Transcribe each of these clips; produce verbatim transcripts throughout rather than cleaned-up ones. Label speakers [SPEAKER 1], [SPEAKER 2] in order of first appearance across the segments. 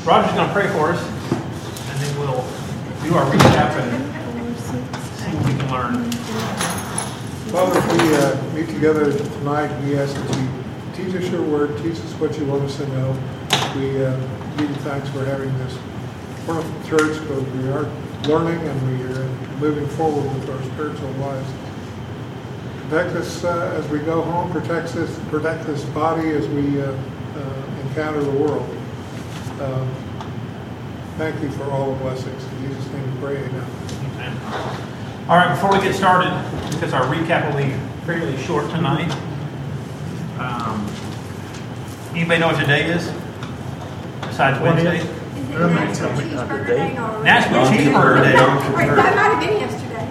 [SPEAKER 1] Roger's going to pray for us, and then we'll do our recap and see what we can learn.
[SPEAKER 2] Father, as we uh, meet together tonight, we ask that you teach us your word, teach us what you want us to know. We uh, give you thanks for having this wonderful church, because we are learning and we are moving forward with our spiritual lives. Protect us uh, as we go home, protect this, protect this body as we uh, uh, encounter the world. Um, thank you for all the blessings. In Jesus' name we pray, amen.
[SPEAKER 1] Amen. All right, before we get started, because our recap will be fairly short tonight, um, anybody know what today is? Besides Wednesday?
[SPEAKER 3] Is it National Cheeseburger Day or
[SPEAKER 1] National Cheeseburger Day.
[SPEAKER 3] Wait, that might have been yesterday.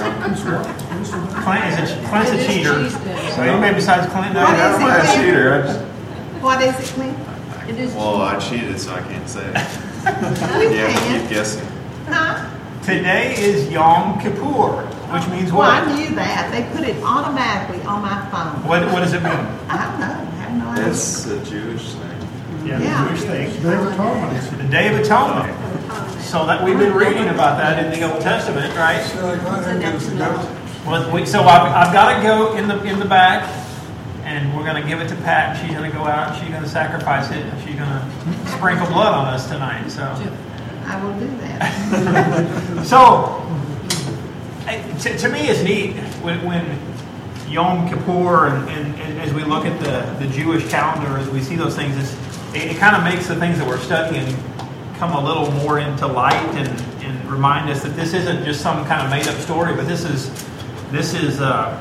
[SPEAKER 1] Clint is a, Clint's a cheater. So anybody besides Clint know
[SPEAKER 4] What
[SPEAKER 1] that?
[SPEAKER 4] is
[SPEAKER 5] I'm not a
[SPEAKER 4] it, Clint?
[SPEAKER 5] cheater. I just,
[SPEAKER 4] What is it, Clint?
[SPEAKER 3] It is
[SPEAKER 5] well, I cheated, so I can't say it.
[SPEAKER 4] You
[SPEAKER 5] You have to
[SPEAKER 4] can.
[SPEAKER 5] keep guessing.
[SPEAKER 4] Huh?
[SPEAKER 1] Today is Yom Kippur, which means
[SPEAKER 4] Well, I
[SPEAKER 1] what?
[SPEAKER 4] knew that. They put it automatically on my phone.
[SPEAKER 1] What, what does it mean?
[SPEAKER 4] I don't know. I have no idea.
[SPEAKER 5] It's a Jewish thing.
[SPEAKER 4] Yeah.
[SPEAKER 1] Jewish thing.
[SPEAKER 2] Day of Atonement.
[SPEAKER 1] The Day of Atonement. So that we've been reading about that in the Old Testament, right?
[SPEAKER 2] So, go ahead and give us a note.
[SPEAKER 1] Well, we, so I've, I've got a goat in the in the back, and we're going to give it to Pat. And she's going to go out and she's going to sacrifice it. And she's going to sprinkle blood on us tonight. So,
[SPEAKER 4] I will do that.
[SPEAKER 1] so I- to, to me, it's neat when, when Yom Kippur, and, and, and as we look at the, the Jewish calendar, as we see those things, it's, it, it kind of makes the things that we're studying come a little more into light, and, and remind us that this isn't just some kind of made up story, but this is this is uh,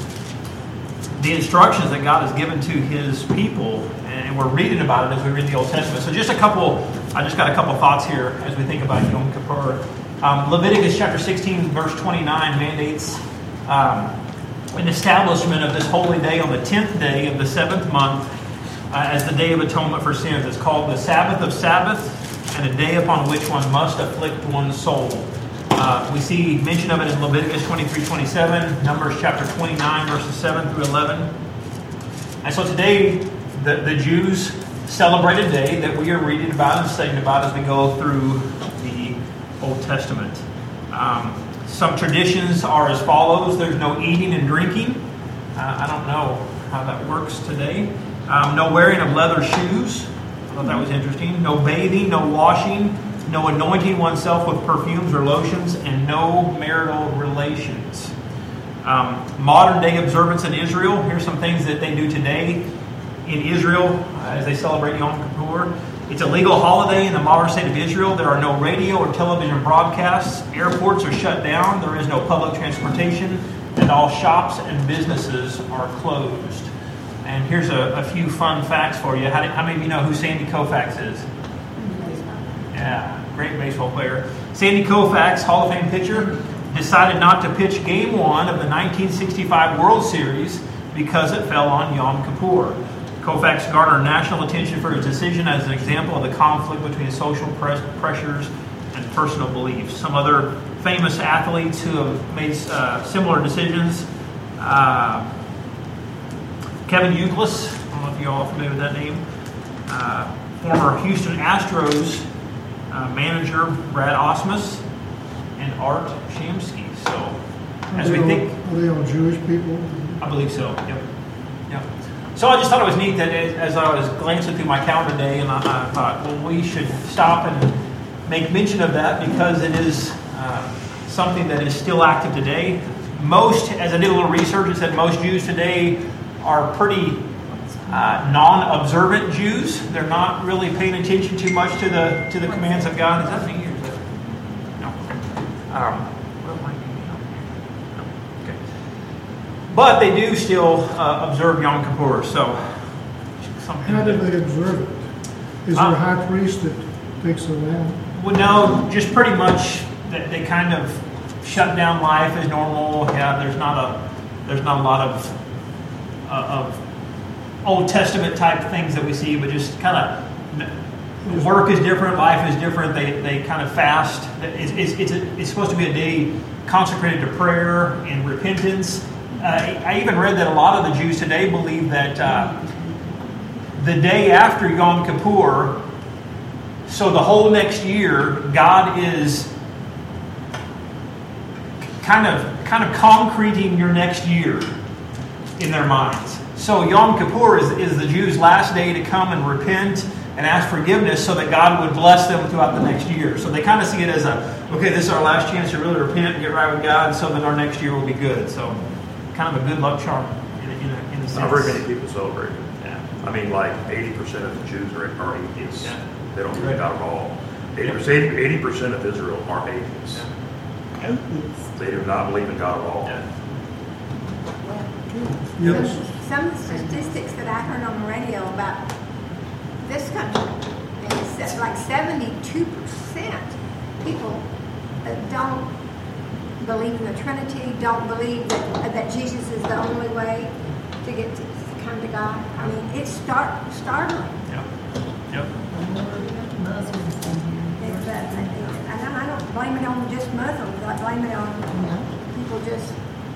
[SPEAKER 1] the instructions that God has given to His people, and we're reading about it as we read the Old Testament. So just a couple, I just got a couple thoughts here as we think about Yom Kippur. Um, Leviticus chapter sixteen, verse twenty-nine mandates um, an establishment of this holy day on the tenth day of the seventh month uh, as the Day of Atonement for sins. It's called the Sabbath of Sabbaths, and a day upon which one must afflict one's soul. Uh, we see mention of it in Leviticus twenty-three twenty-seven, Numbers chapter twenty-nine, verses seven through eleven. And so today, the, the Jews celebrate a day that we are reading about and studying about as we go through the Old Testament. Um, some traditions are as follows. There's no eating and drinking. Uh, I don't know how that works today. Um, no wearing of leather shoes. I thought that was interesting. No bathing, no washing, no anointing oneself with perfumes or lotions, and no marital relations. Um, modern day observance in Israel. Here's some things that they do today in Israel uh, as they celebrate Yom Kippur. It's a legal holiday in the modern state of Israel. There are no radio or television broadcasts. Airports are shut down. There is no public transportation. And all shops and businesses are closed. And here's a, a few fun facts for you. How, do, how many of you know who Sandy Koufax is? Yeah, great baseball player. Sandy Koufax, Hall of Fame pitcher, decided not to pitch Game One of the nineteen sixty-five World Series because it fell on Yom Kippur. Koufax garnered national attention for his decision as an example of the conflict between social press pressures and personal beliefs. Some other famous athletes who have made uh, similar decisions. Uh, Kevin Youkilis, I don't know if you all are familiar with that name. Uh, former Houston Astros uh, manager Brad Osmus, and Art Shamsky. So, as we think,
[SPEAKER 2] Are they all Jewish people?
[SPEAKER 1] I believe so. Yep. Yep. So I just thought it was neat that as I was glancing through my calendar today, and I, I thought, well, we should stop and make mention of that because it is uh, something that is still active today. Most, as I did a little research, it said most Jews today are pretty uh, non-observant Jews. They're not really paying attention too much to the to the commands of God. Is that me or is that? No. Um, what might be? No. Okay. But they do still uh, observe Yom Kippur. So something.
[SPEAKER 6] How do
[SPEAKER 1] that-
[SPEAKER 6] they observe it? Is there
[SPEAKER 1] Uh,
[SPEAKER 6] a high priest that takes the lamb?
[SPEAKER 1] Well, no, just pretty much they, they kind of shut down life as normal. Yeah, there's not a there's not a lot of uh, of Old Testament type things that we see, but just kind of work is different, life is different. They they kind of fast. It's it's it's, a, it's supposed to be a day consecrated to prayer and repentance. Uh, I even read that a lot of the Jews today believe that uh, the day after Yom Kippur so the whole next year, God is kind of kind of concreting your next year in their minds. So Yom Kippur is, is the Jews' last day to come and repent and ask forgiveness so that God would bless them throughout the next year. So they kind of see it as a, okay, this is our last chance to really repent and get right with God, so that our next year will be good. So kind of a good luck charm in a, in a, in a sense.
[SPEAKER 7] Not very many people celebrate it. Yeah. I mean, like eighty percent of the Jews are, are atheists. Yeah. They don't believe God at all. eighty percent, eighty percent of Israel are atheists.
[SPEAKER 1] Yeah.
[SPEAKER 4] Atheists.
[SPEAKER 7] They do not believe in God at all.
[SPEAKER 1] Yeah.
[SPEAKER 6] Yes.
[SPEAKER 3] Some of the statistics that I heard on the radio about this country, and it said like seventy-two percent people uh, don't believe in the Trinity, don't believe that, uh, that Jesus is the only way to get to, to come to God. I mean, it's start, startling.
[SPEAKER 1] Yep. Yep.
[SPEAKER 4] Muslims in here.
[SPEAKER 3] It's, uh, and I don't blame it on just Muslims. I blame it on people just.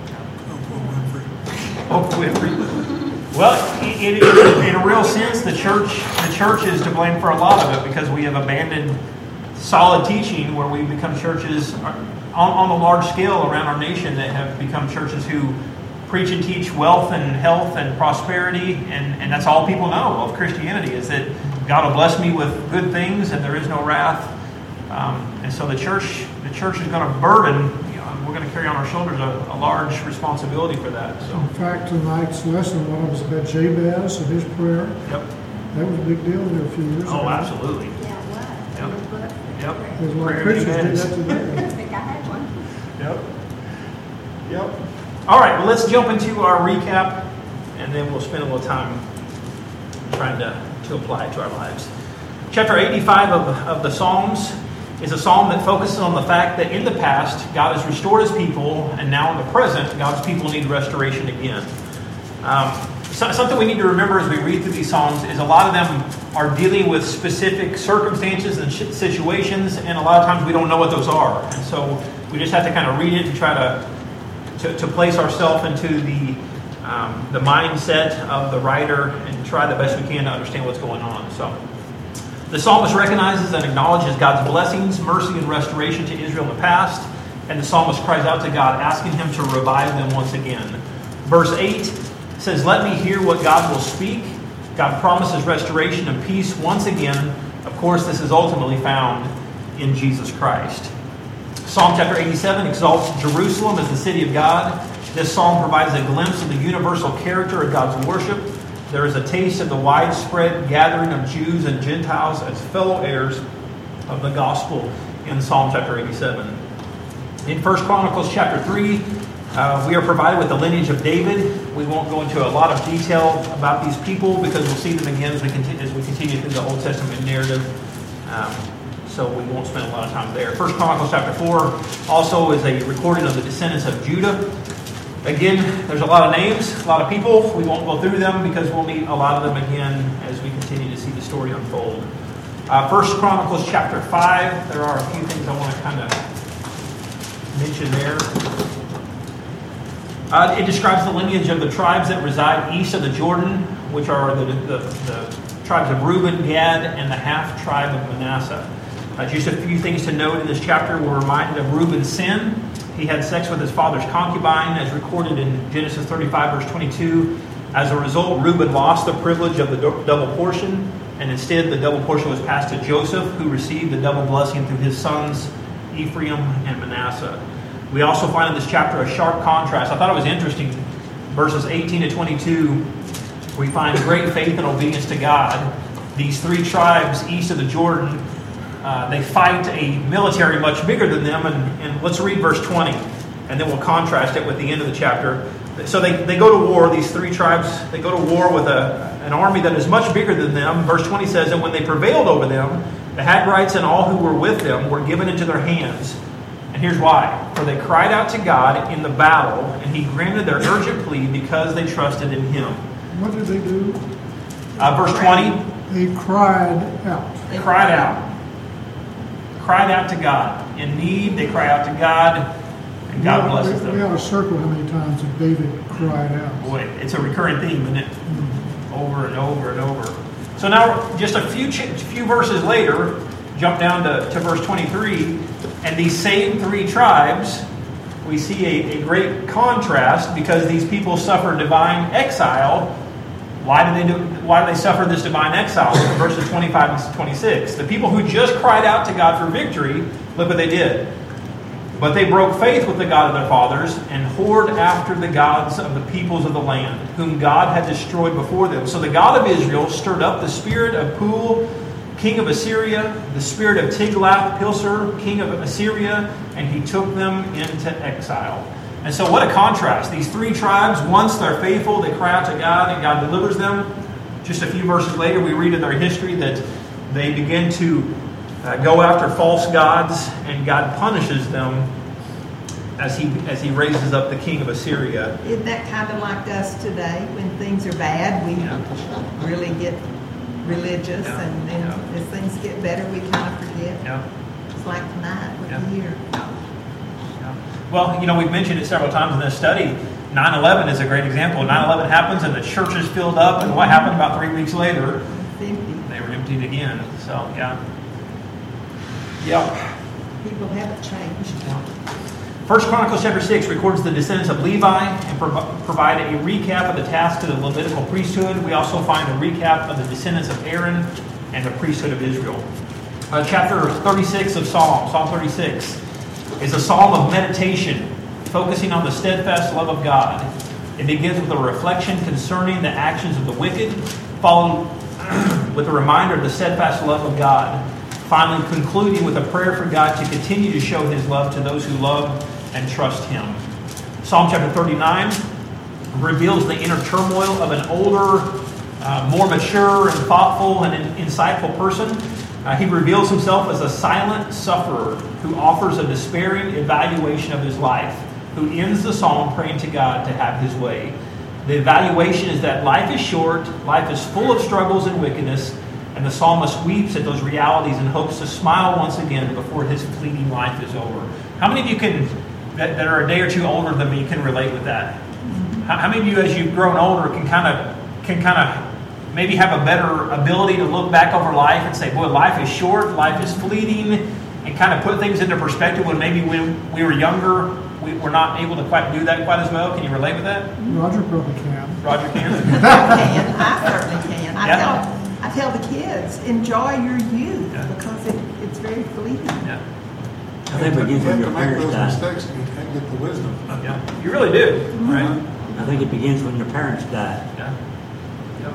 [SPEAKER 1] Oprah Winfrey. Well, it, it, in a real sense, the church the church is to blame for a lot of it, because we have abandoned solid teaching where we become churches on, on a large scale around our nation that have become churches who preach and teach wealth and health and prosperity, and, and that's all people know of Christianity, is that God will bless me with good things and there is no wrath. Um, and so the church the church is going to burden, you know, we're going to carry on our shoulders a, a large responsibility for that. So.
[SPEAKER 6] In fact, tonight's lesson, one was about Jabez and his prayer.
[SPEAKER 1] Yep.
[SPEAKER 6] That was a big deal there a few years ago.
[SPEAKER 1] Oh, absolutely.
[SPEAKER 3] Yeah, it was.
[SPEAKER 1] Yep.
[SPEAKER 3] It was good.
[SPEAKER 1] Yep.
[SPEAKER 6] There's a lot of
[SPEAKER 1] Prayer
[SPEAKER 6] preachers did
[SPEAKER 1] Jabez.
[SPEAKER 6] that today.
[SPEAKER 3] I think I had one.
[SPEAKER 1] Yep. Yep. All right, well, let's jump into our recap, and then we'll spend a little time trying to, to apply it to our lives. Chapter eighty-five of, of the Psalms is a psalm that focuses on the fact that in the past, God has restored his people, and now in the present, God's people need restoration again. Um, so, something we need to remember as we read through these psalms is a lot of them are dealing with specific circumstances and situations, and a lot of times we don't know what those are. And so we just have to kind of read it and try to to, to place ourselves into the um, the mindset of the writer and try the best we can to understand what's going on. So the psalmist recognizes and acknowledges God's blessings, mercy, and restoration to Israel in the past, and the psalmist cries out to God, asking him to revive them once again. Verse eight says, "Let me hear what God will speak." God promises restoration and peace once again. Of course, this is ultimately found in Jesus Christ. Psalm chapter eighty-seven exalts Jerusalem as the city of God. This psalm provides a glimpse of the universal character of God's worship. There is a taste of the widespread gathering of Jews and Gentiles as fellow heirs of the gospel in Psalm chapter eighty-seven. In First Chronicles chapter three, uh, we are provided with the lineage of David. We won't go into a lot of detail about these people because we'll see them again as we continue, as we continue through the Old Testament narrative. Um, so we won't spend a lot of time there. First Chronicles chapter four also is a recording of the descendants of Judah. Again, there's a lot of names, a lot of people. We won't go through them because we'll meet a lot of them again as we continue to see the story unfold. Uh, First Chronicles chapter five, there are a few things I want to kind of mention there. Uh, it describes the lineage of the tribes that reside east of the Jordan, which are the, the, the tribes of Reuben, Gad, and the half-tribe of Manasseh. Uh, just a few things to note in this chapter. We're reminded of Reuben's sin. He had sex with his father's concubine, as recorded in Genesis thirty-five, verse twenty-two. As a result, Reuben lost the privilege of the double portion, and instead the double portion was passed to Joseph, who received the double blessing through his sons, Ephraim and Manasseh. We also find in this chapter a sharp contrast. I thought it was interesting. Verses eighteen to twenty-two, we find great faith and obedience to God. These three tribes east of the Jordan, Uh, they fight a military much bigger than them, and, and let's read verse twenty, and then we'll contrast it with the end of the chapter. So they, they go to war, these three tribes, they go to war with a, an army that is much bigger than them. Verse twenty says, "And when they prevailed over them, the Hagrites and all who were with them were given into their hands." And here's why. "For they cried out to God in the battle, and he granted their urgent plea because they trusted in him."
[SPEAKER 6] What did they do?
[SPEAKER 1] Uh, verse twenty,
[SPEAKER 6] They cried out.
[SPEAKER 1] they cried out. Cried out to God. In need, they cry out to God, and God
[SPEAKER 6] We ought-
[SPEAKER 1] blesses
[SPEAKER 6] We
[SPEAKER 1] them.
[SPEAKER 6] ought to circle how many times that David cried out.
[SPEAKER 1] Boy, it's a recurring theme, isn't it? Over and over and over. So now, just a few ch- few verses later, jump down to, to verse twenty-three, and these same three tribes, we see a, a great contrast because these people suffer divine exile. Why do they do? Why do they suffer this divine exile? In verses twenty-five and twenty-six, the people who just cried out to God for victory, look what they did. But they broke faith with the God of their fathers and whored after the gods of the peoples of the land, whom God had destroyed before them. So the God of Israel stirred up the spirit of Pul, king of Assyria, the spirit of Tiglath-Pileser, king of Assyria, and he took them into exile. And so what a contrast. These three tribes, once they're faithful, they cry out to God and God delivers them. Just a few verses later, we read in their history that they begin to uh, go after false gods, and God punishes them as he as he raises up the king of Assyria.
[SPEAKER 4] Isn't that kind of like us today? When things are bad, we
[SPEAKER 1] Yeah.
[SPEAKER 4] really get religious,
[SPEAKER 1] Yeah.
[SPEAKER 4] and then
[SPEAKER 1] Yeah.
[SPEAKER 4] as things get better, we kind of forget.
[SPEAKER 1] Yeah.
[SPEAKER 4] It's like tonight with
[SPEAKER 1] Yeah.
[SPEAKER 4] the year.
[SPEAKER 1] Yeah. Well, you know, we've mentioned it several times in this study. nine eleven is a great example. nine eleven happens and the church is filled up, and what happened about three weeks later?
[SPEAKER 4] It's empty.
[SPEAKER 1] They were emptied again. So, yeah. Yep.
[SPEAKER 4] People haven't changed.
[SPEAKER 1] First Chronicles chapter six records the descendants of Levi and prov- provide a recap of the tasks of the Levitical priesthood. We also find a recap of the descendants of Aaron and the priesthood of Israel. Uh, chapter thirty-six of Psalm, Psalm thirty-six, is a psalm of meditation, focusing on the steadfast love of God. It begins with a reflection concerning the actions of the wicked, followed with a reminder of the steadfast love of God, finally concluding with a prayer for God to continue to show His love to those who love and trust Him. Psalm chapter thirty-nine reveals the inner turmoil of an older, uh, more mature and thoughtful and insightful person. Uh, he reveals himself as a silent sufferer who offers a despairing evaluation of his life, who ends the psalm praying to God to have His way. The evaluation is that life is short, life is full of struggles and wickedness, and the psalmist weeps at those realities and hopes to smile once again before his fleeting life is over. How many of you can, that, that are a day or two older than me, can relate with that? How, how many of you, as you've grown older, can kind of can kind of maybe have a better ability to look back over life and say, boy, life is short, life is fleeting, and kind of put things into perspective when maybe when we were younger, we were not able to quite do that quite as well? Can you relate with that?
[SPEAKER 6] Roger probably can.
[SPEAKER 1] Roger can?
[SPEAKER 4] I can. I certainly can. I
[SPEAKER 1] Yeah.
[SPEAKER 4] tell I tell the kids, enjoy your youth,
[SPEAKER 1] Yeah.
[SPEAKER 4] because it, it's very fleeting.
[SPEAKER 1] Yeah.
[SPEAKER 8] I think it
[SPEAKER 2] You
[SPEAKER 8] begins
[SPEAKER 2] have
[SPEAKER 8] when
[SPEAKER 2] to
[SPEAKER 8] your
[SPEAKER 2] make
[SPEAKER 8] parents
[SPEAKER 2] those
[SPEAKER 8] die.
[SPEAKER 2] mistakes and you can't get the wisdom.
[SPEAKER 1] Yeah. You really do, right?
[SPEAKER 8] I think it begins when your parents die,
[SPEAKER 1] Yeah. Yeah.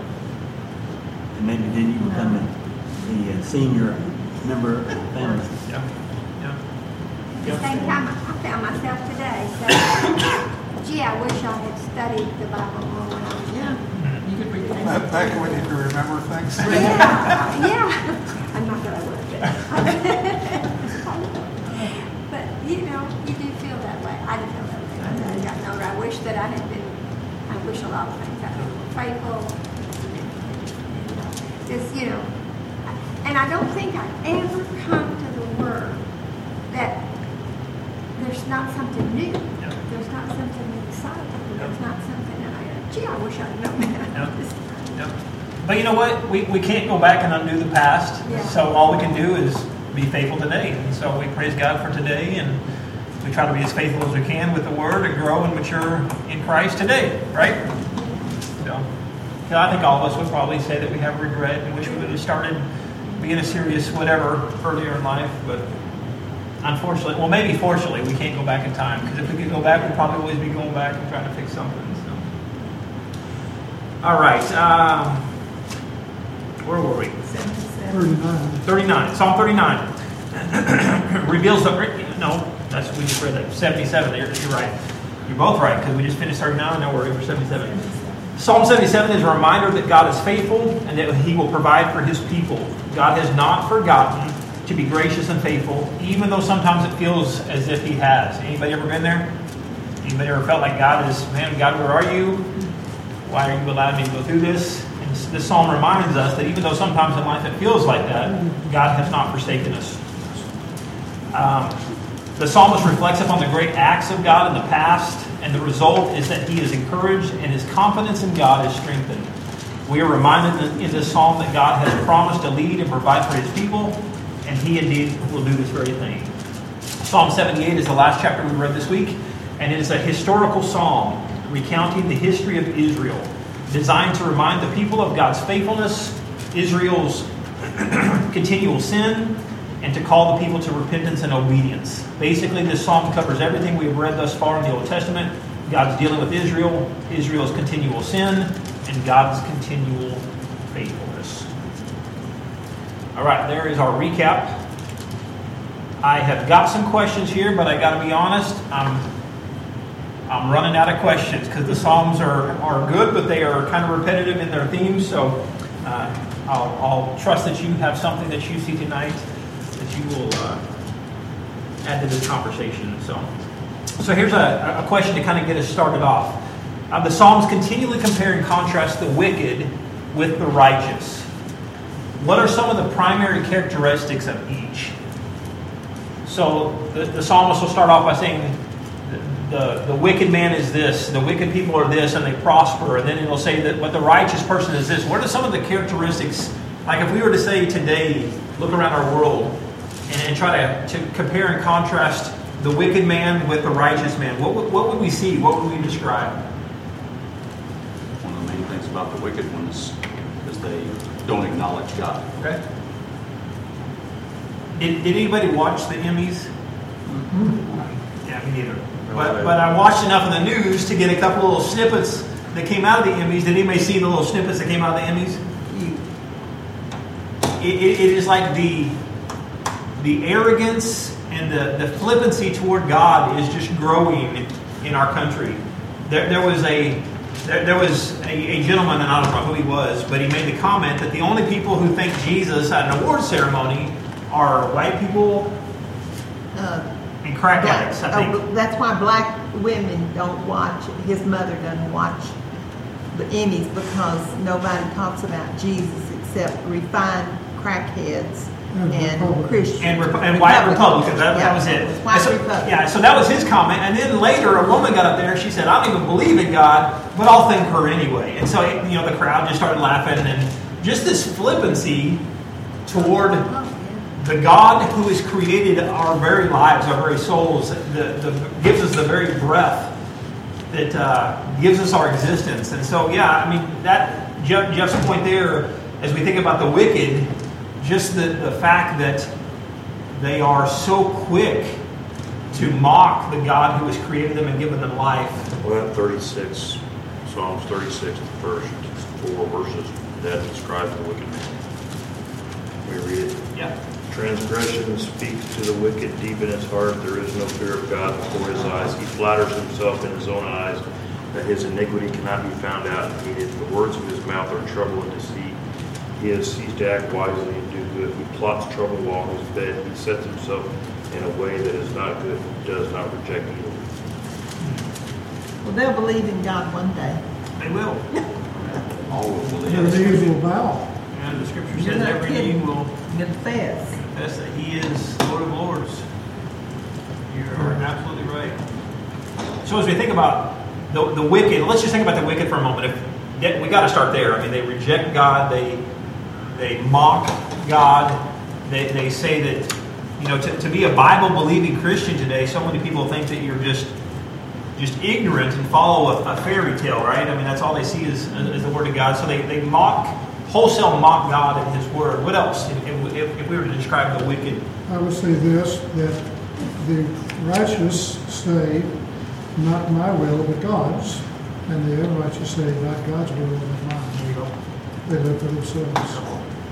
[SPEAKER 8] and maybe then you become a, the uh, senior member of the family.
[SPEAKER 1] Yeah. Yeah.
[SPEAKER 3] At the same time, I found myself today saying, gee, I wish I had studied the Bible more when I was young.
[SPEAKER 4] You could read
[SPEAKER 2] Back back when you could remember things.
[SPEAKER 3] Yeah, yeah. I'm not that I would, but, but you know, you do feel that way. I didn't feel that way. As I got older, I wish that I had been. I wish a lot of things I was faithful. Just you know, and I don't think I ever come to the Word that there's not something new.
[SPEAKER 1] Yeah.
[SPEAKER 3] There's not something exciting. There's not something that I. Gee, I wish I'd known that.
[SPEAKER 1] Yeah. Yeah. But you know what? We, we can't go back and undo the past.
[SPEAKER 3] Yeah.
[SPEAKER 1] So all we can do is be faithful today. And so we praise God for today, and we try to be as faithful as we can with the Word and grow and mature in Christ today, right? So, yeah, I think all of us would probably say that we have regret and wish we would have started being a serious whatever earlier in life. But unfortunately, well, maybe fortunately, we can't go back in time. Because if we could go back, we'd probably always be going back and trying to fix something. So. All right. Um, where were we?
[SPEAKER 6] Thirty-nine.
[SPEAKER 1] thirty-nine. Psalm thirty-nine reveals the. No, that's we just read that. seventy-seven. You're, you're right. You're both right because we just finished thirty-nine and now we're over seventy-seven. Psalm seventy-seven is a reminder that God is faithful and that He will provide for His people. God has not forgotten to be gracious and faithful, even though sometimes it feels as if He has. Anybody ever been there? Anybody ever felt like God is, man, God, where are you? Why are you allowing me to go through this? And this psalm reminds us that even though sometimes in life it feels like that, God has not forsaken us. Um, the psalmist reflects upon the great acts of God in the past, and the result is that he is encouraged and his confidence in God is strengthened. We are reminded in this psalm that God has promised to lead and provide for His people, and He indeed will do this very thing. Psalm seventy-eight is the last chapter we read this week, and it is a historical psalm recounting the history of Israel, designed to remind the people of God's faithfulness, Israel's continual sin, and to call the people to repentance and obedience. Basically, this psalm covers everything we've read thus far in the Old Testament. God's dealing with Israel, Israel's continual sin, and God's continual faithfulness. All right, there is our recap. I have got some questions here, but I got to be honest, I'm I'm running out of questions because the Psalms are, are good, but they are kind of repetitive in their themes. So uh, I'll, I'll trust that you have something that you see tonight that you will uh, add to this conversation. So, so here's a, a question to kind of get us started off. Uh, the Psalms continually compare and contrast the wicked with the righteous. What are some of the primary characteristics of each? So the, the psalmist will start off by saying the, the, the wicked man is this, the wicked people are this, and they prosper. And then it'll say that but the righteous person is this. What are some of the characteristics? Like if we were to say today, look around our world and, and try to, to compare and contrast the wicked man with the righteous man, what, would- what would we see? What would we describe?
[SPEAKER 9] One of the main things about the wicked ones is they don't acknowledge God.
[SPEAKER 1] Okay. Did, did anybody watch the Emmys? Yeah, me neither. But, but I watched enough of the news to get a couple little snippets that came out of the Emmys. Did anybody see the little snippets that came out of the Emmys? It, it, it is like the the arrogance and the, the flippancy toward God is just growing in our country. There, there was a there, there was a, a gentleman, and I don't know who he was, but he made the comment that the only people who thank Jesus at an award ceremony are white people
[SPEAKER 4] Uh,
[SPEAKER 1] and crack
[SPEAKER 4] black-
[SPEAKER 1] addicts, I think.
[SPEAKER 4] oh, that's why black women don't watch, his mother doesn't watch the Emmys because nobody talks about Jesus except refined crackheads
[SPEAKER 6] And
[SPEAKER 4] and
[SPEAKER 6] Republicans.
[SPEAKER 4] Christians.
[SPEAKER 1] And, Repu- and white Republicans. That,
[SPEAKER 4] Yeah,
[SPEAKER 1] that was it.
[SPEAKER 4] it was
[SPEAKER 1] And
[SPEAKER 4] white
[SPEAKER 1] so,
[SPEAKER 4] Republicans.
[SPEAKER 1] yeah, so that was his comment. And then later, a woman got up there and she said, "I don't even believe in God, but I'll thank her anyway." And so, you know, the crowd just started laughing, and just this flippancy toward the God who has created our very lives, our very souls, the, the, gives us the very breath that uh, gives us our existence. And so, yeah, I mean, that Jeff, Jeff's point there, as we think about the wicked, just the, the fact that they are so quick to mock the God who has created them and given them life.
[SPEAKER 7] Well, that thirty-six, Psalms thirty-six, the first four verses, that describes the wicked man. We read it.
[SPEAKER 1] Yeah.
[SPEAKER 7] Transgression speaks to the wicked deep in his heart. There is no fear of God before his eyes. He flatters himself in his own eyes that his iniquity cannot be found out and hated. The words of his mouth are trouble and deceit. He has ceased to act wisely and do good. He plots trouble while on his bed. He sets himself in a way that is not good. He does not reject evil.
[SPEAKER 4] Well, they'll believe in God one day.
[SPEAKER 1] They will.
[SPEAKER 9] All will believe.
[SPEAKER 6] Every knee will bow.
[SPEAKER 1] And the scripture
[SPEAKER 4] You're
[SPEAKER 1] says
[SPEAKER 4] not
[SPEAKER 1] every knee
[SPEAKER 4] kidding.
[SPEAKER 1] will
[SPEAKER 4] Confess.
[SPEAKER 1] confess that He is Lord of Lords. You're absolutely right. So as we think about the, the wicked, let's just think about the wicked for a moment. If yeah, we got to start there. I mean, they reject God. They they mock God. They, they say that, you know, to, to be a Bible-believing Christian today, so many people think that you're just just ignorant and follow a, a fairy tale, right? I mean, that's all they see is, is the Word of God. So they, they mock, wholesale mock God and His Word. What else, if, if, if we were to describe the wicked?
[SPEAKER 6] I would say this, that the righteous say, not my will, but God's, and the unrighteous say, not God's will, but mine.
[SPEAKER 1] There you go.
[SPEAKER 6] They live for themselves.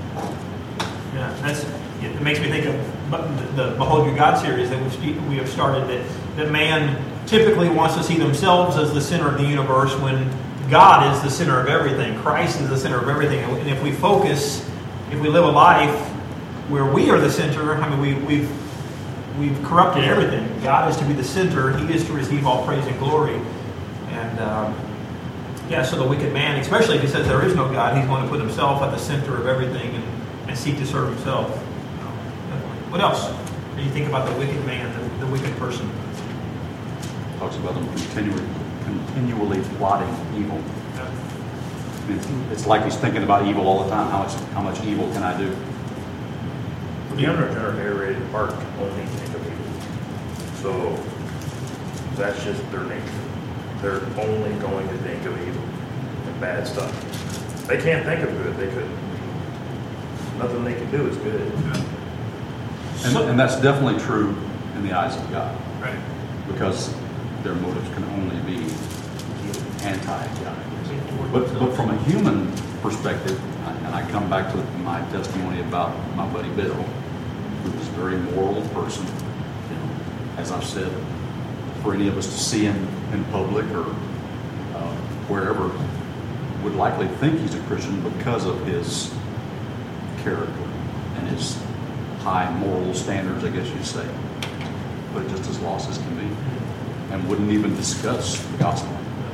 [SPEAKER 1] Yeah, that's, it makes me think of the, the Behold Your God series that we've, we have started, that, that man typically wants to see themselves as the center of the universe when God is the center of everything. Christ is the center of everything. And if we focus, if we live a life where we are the center, I mean, we, we've we've corrupted everything. God is to be the center. He is to receive all praise and glory. And um, yeah, so the wicked man, especially if he says there is no God, he's going to put himself at the center of everything and, and seek to serve himself. Definitely. What else? When you think about the wicked man, the, the wicked person?
[SPEAKER 9] Talks about them continually, continually plotting evil.
[SPEAKER 1] Yeah.
[SPEAKER 9] I mean, It's, it's like he's thinking about evil all the time. How much, how much evil can I do?
[SPEAKER 1] The
[SPEAKER 7] The
[SPEAKER 1] unregenerate.
[SPEAKER 7] unregenerated heart can only think of evil. So that's just their nature. They're only going to think of evil and bad stuff. They can't think of good. They could. Nothing they can do is good.
[SPEAKER 9] And, and that's definitely true in the eyes of God,
[SPEAKER 1] Right.
[SPEAKER 9] because their motives can only be anti-God. But, but from a human perspective, and I come back to my testimony about my buddy Bill, who was a very moral person. You know, as I've said, for any of us to see him in public or uh, wherever, would likely think he's a Christian because of his character and his high moral standards, I guess you'd say. But just as lost as can be, and wouldn't even discuss the gospel.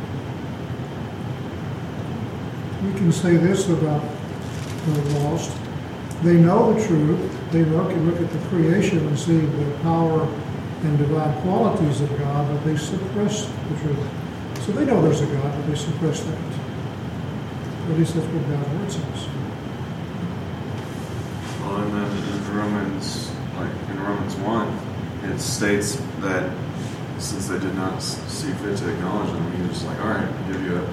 [SPEAKER 6] We can say this about the lost. They know the truth. They look and look at the creation and see the power and divine qualities of God, but they suppress the truth. So they know there's a God, but they suppress that. At least that's what God's word says.
[SPEAKER 5] Well, and then in Romans, like in Romans one, it states that since they did not s- see fit to acknowledge him, he was like, all right, I'll give you a.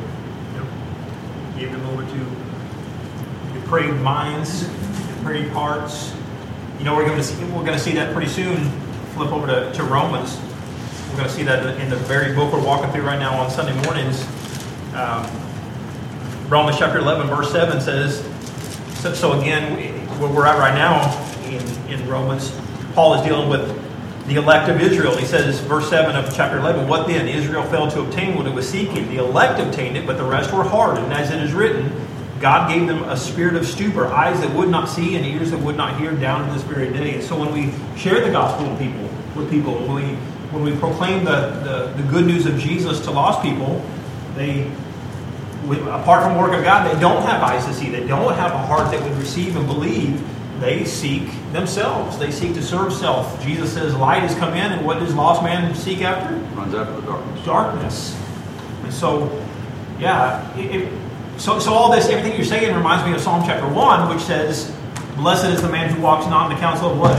[SPEAKER 1] Gave them over to depraved minds, depraved hearts. You know, we're going to see we're going to see that pretty soon. Flip over to, to Romans. We're going to see that in the very book we're walking through right now on Sunday mornings. Um, Romans chapter eleven, verse seven says. So, so again, we, where we're at right now in, in Romans, Paul is dealing with the elect of Israel. He says, verse seven of chapter eleven, what then? Israel failed to obtain what it was seeking. The elect obtained it, but the rest were hardened. As it is written, God gave them a spirit of stupor, eyes that would not see and ears that would not hear down to this very day. And so when we share the gospel with people, with people, when we when we proclaim the, the, the good news of Jesus to lost people, they, with, apart from the work of God, they don't have eyes to see. They don't have a heart that would receive and believe. They seek themselves. They seek to serve self. Jesus says, light has come in, and what does lost man seek after?
[SPEAKER 9] Runs after the darkness.
[SPEAKER 1] Darkness. And so, yeah, it, it, so, so all this, everything you're saying reminds me of Psalm chapter one, which says, blessed is the man who walks not in the counsel of what?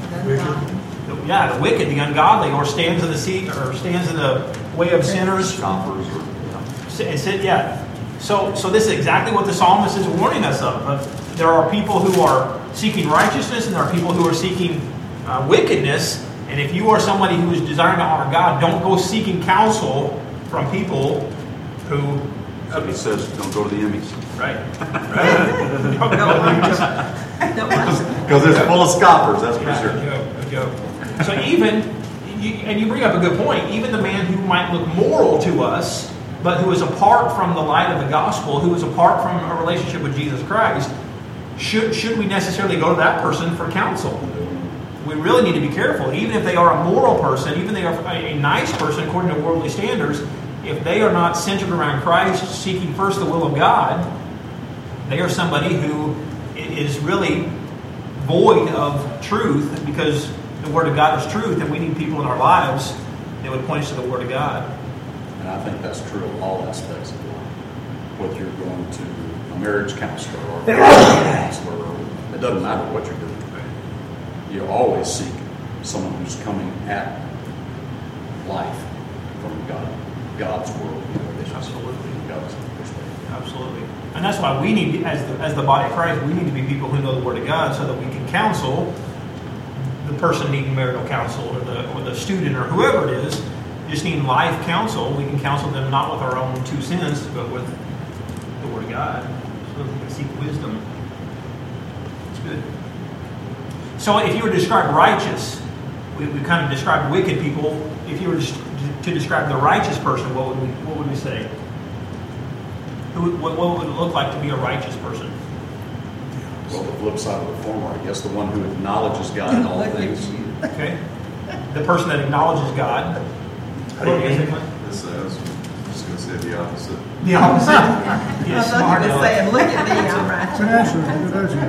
[SPEAKER 1] The, yeah, the wicked, the ungodly, or stands in the seat, or stands in the way of sinners.
[SPEAKER 9] Scoffers or, yeah.
[SPEAKER 1] And said, yeah. So, so this is exactly what the psalmist is warning us of. of there are people who are seeking righteousness, and there are people who are seeking uh, wickedness. And if you are somebody who is desiring to honor God, don't go seeking counsel from people who.
[SPEAKER 9] So he says, don't go to the Emmys.
[SPEAKER 1] Right. Right. Don't go.
[SPEAKER 9] Because it's full of scoffers, that's for
[SPEAKER 1] Yeah,
[SPEAKER 9] sure.
[SPEAKER 1] a joke, a joke. So even, you, and you bring up a good point, even the man who might look moral to us, but who is apart from the light of the gospel, who is apart from a relationship with Jesus Christ, should, should we necessarily go to that person for counsel? We really need to be careful. Even if they are a moral person, even if they are a nice person according to worldly standards, if they are not centered around Christ, seeking first the will of God, they are somebody who is really void of truth, because the Word of God is truth, and we need people in our lives that would point us to the Word of God.
[SPEAKER 9] And I think that's true of all aspects of life. Whether you're going to a marriage counselor or a counselor, or it doesn't matter what you're doing. You always seek someone who's coming at life from God, God's world. You know,
[SPEAKER 1] Absolutely.
[SPEAKER 9] God's perspective.
[SPEAKER 1] Absolutely. And that's why we need, as the, as the body of Christ, we need to be people who know the Word of God, so that we can counsel the person needing marital counsel, or the or the student, or whoever it is, just needing life counsel. We can counsel them not with our own two cents, but with the Word of God, so that we can seek wisdom. It's good. So if you were to describe righteous, we, we kind of described wicked people. If you were to describe the righteous person, what would we what would we say? Who, what, what would it look like to be a righteous person?
[SPEAKER 9] Well, the flip side of the former, I guess, the one who acknowledges God in all
[SPEAKER 4] Look at
[SPEAKER 9] things.
[SPEAKER 4] you.
[SPEAKER 1] Okay, the person that acknowledges God.
[SPEAKER 7] How do you
[SPEAKER 1] What
[SPEAKER 7] think?
[SPEAKER 1] think?
[SPEAKER 5] This, I was just going to say the opposite.
[SPEAKER 1] The opposite.
[SPEAKER 4] I
[SPEAKER 1] Yes,
[SPEAKER 4] thought
[SPEAKER 1] smart
[SPEAKER 4] you were
[SPEAKER 1] aleck.
[SPEAKER 4] saying, look at me, I'm
[SPEAKER 6] Good
[SPEAKER 4] righteous.
[SPEAKER 6] answer, good answer.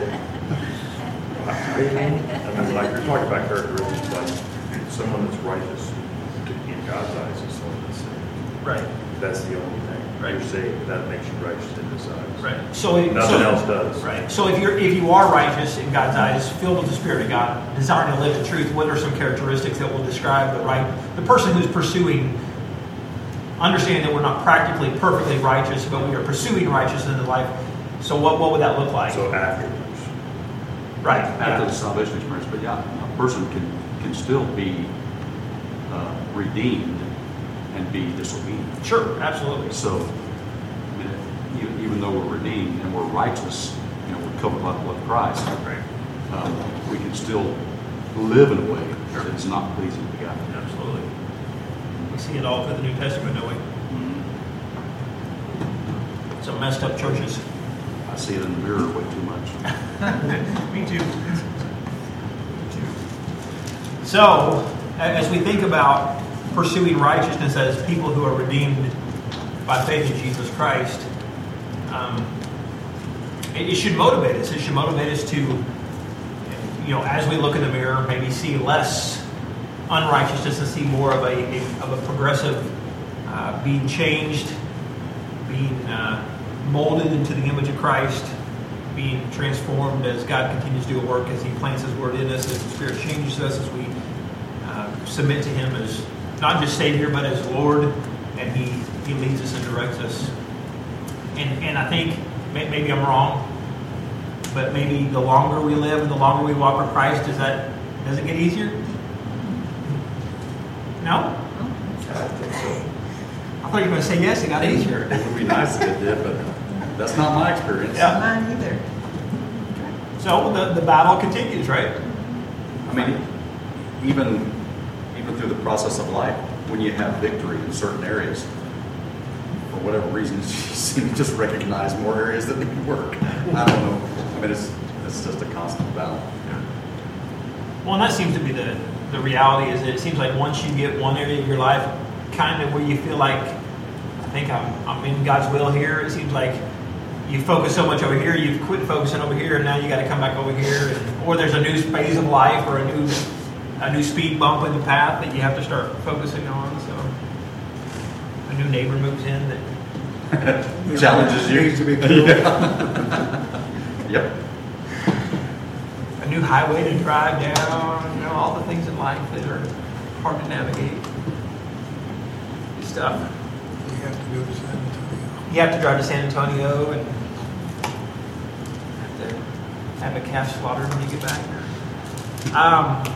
[SPEAKER 7] I mean, like you're talking about characteristics, like someone that's righteous in God's eyes is someone that's saved.
[SPEAKER 1] Right.
[SPEAKER 7] That's the only thing.
[SPEAKER 1] Right.
[SPEAKER 7] You're saved. That makes you righteous in His eyes.
[SPEAKER 1] Right. So it-
[SPEAKER 7] Nothing
[SPEAKER 1] so-
[SPEAKER 7] else does.
[SPEAKER 1] Right. So if you're if you are righteous in God's eyes, filled with the Spirit of God, desiring to live in truth, what are some characteristics that will describe the right the person who's pursuing? Understanding that we're not practically perfectly righteous, but we are pursuing righteousness in life. So what what would that look like?
[SPEAKER 7] So afterwards.
[SPEAKER 1] Right.
[SPEAKER 9] After
[SPEAKER 1] Yeah.
[SPEAKER 9] the salvation experience, but yeah, a person can, can still be uh, redeemed and be disobedient.
[SPEAKER 1] Sure. Absolutely.
[SPEAKER 9] So, I mean, even, even though we're redeemed and we're righteous, you know, we're covered by the blood of Christ,
[SPEAKER 1] Right.
[SPEAKER 9] um, we can still live in a way that is not pleasing to God.
[SPEAKER 1] Absolutely. We see it all through the New Testament, don't we? Some messed up churches.
[SPEAKER 9] I see it in the mirror way too much.
[SPEAKER 1] Me too. Me too. So, a- as we think about pursuing righteousness as people who are redeemed by faith in Jesus Christ, um, it, it should motivate us. It should motivate us to, you know, as we look in the mirror, maybe see less unrighteousness and see more of a, a of a progressive uh, being changed, being uh, molded into the image of Christ, being transformed as God continues to do a work, as He plants His Word in us, as the Spirit changes us, as we uh, submit to Him as not just Savior, but as Lord, and He, he leads us and directs us. And and I think, may, maybe I'm wrong, but maybe the longer we live and the longer we walk with Christ, does that does it get easier? No? I thought you were going to say yes, it got easier.
[SPEAKER 9] It would be nice if it did, but that's not my experience.
[SPEAKER 1] Yeah.
[SPEAKER 4] Mine either.
[SPEAKER 1] So the, the battle continues, right?
[SPEAKER 9] I mean, even even through the process of life, when you have victory in certain areas, for whatever reason, you seem to just recognize more areas that need work. I don't know. I mean, it's it's just a constant battle.
[SPEAKER 1] Well, and that seems to be the, the reality is that it seems like once you get one area of your life kind of where you feel like, I think I'm, I'm in God's will here, it seems like you focus so much over here, you've quit focusing over here, and now you got to come back over here. And, or there's a new phase of life or a new a new speed bump in the path that you have to start focusing on. So a new neighbor moves in that
[SPEAKER 9] Challenges you.
[SPEAKER 2] Needs to be killed.
[SPEAKER 9] Yep.
[SPEAKER 1] a new highway to drive down, you know, all the things in life that are hard to navigate. Good stuff.
[SPEAKER 2] We have to go to San Antonio.
[SPEAKER 1] You have to drive to San Antonio and have to have a calf slaughtered when you get back there. Um,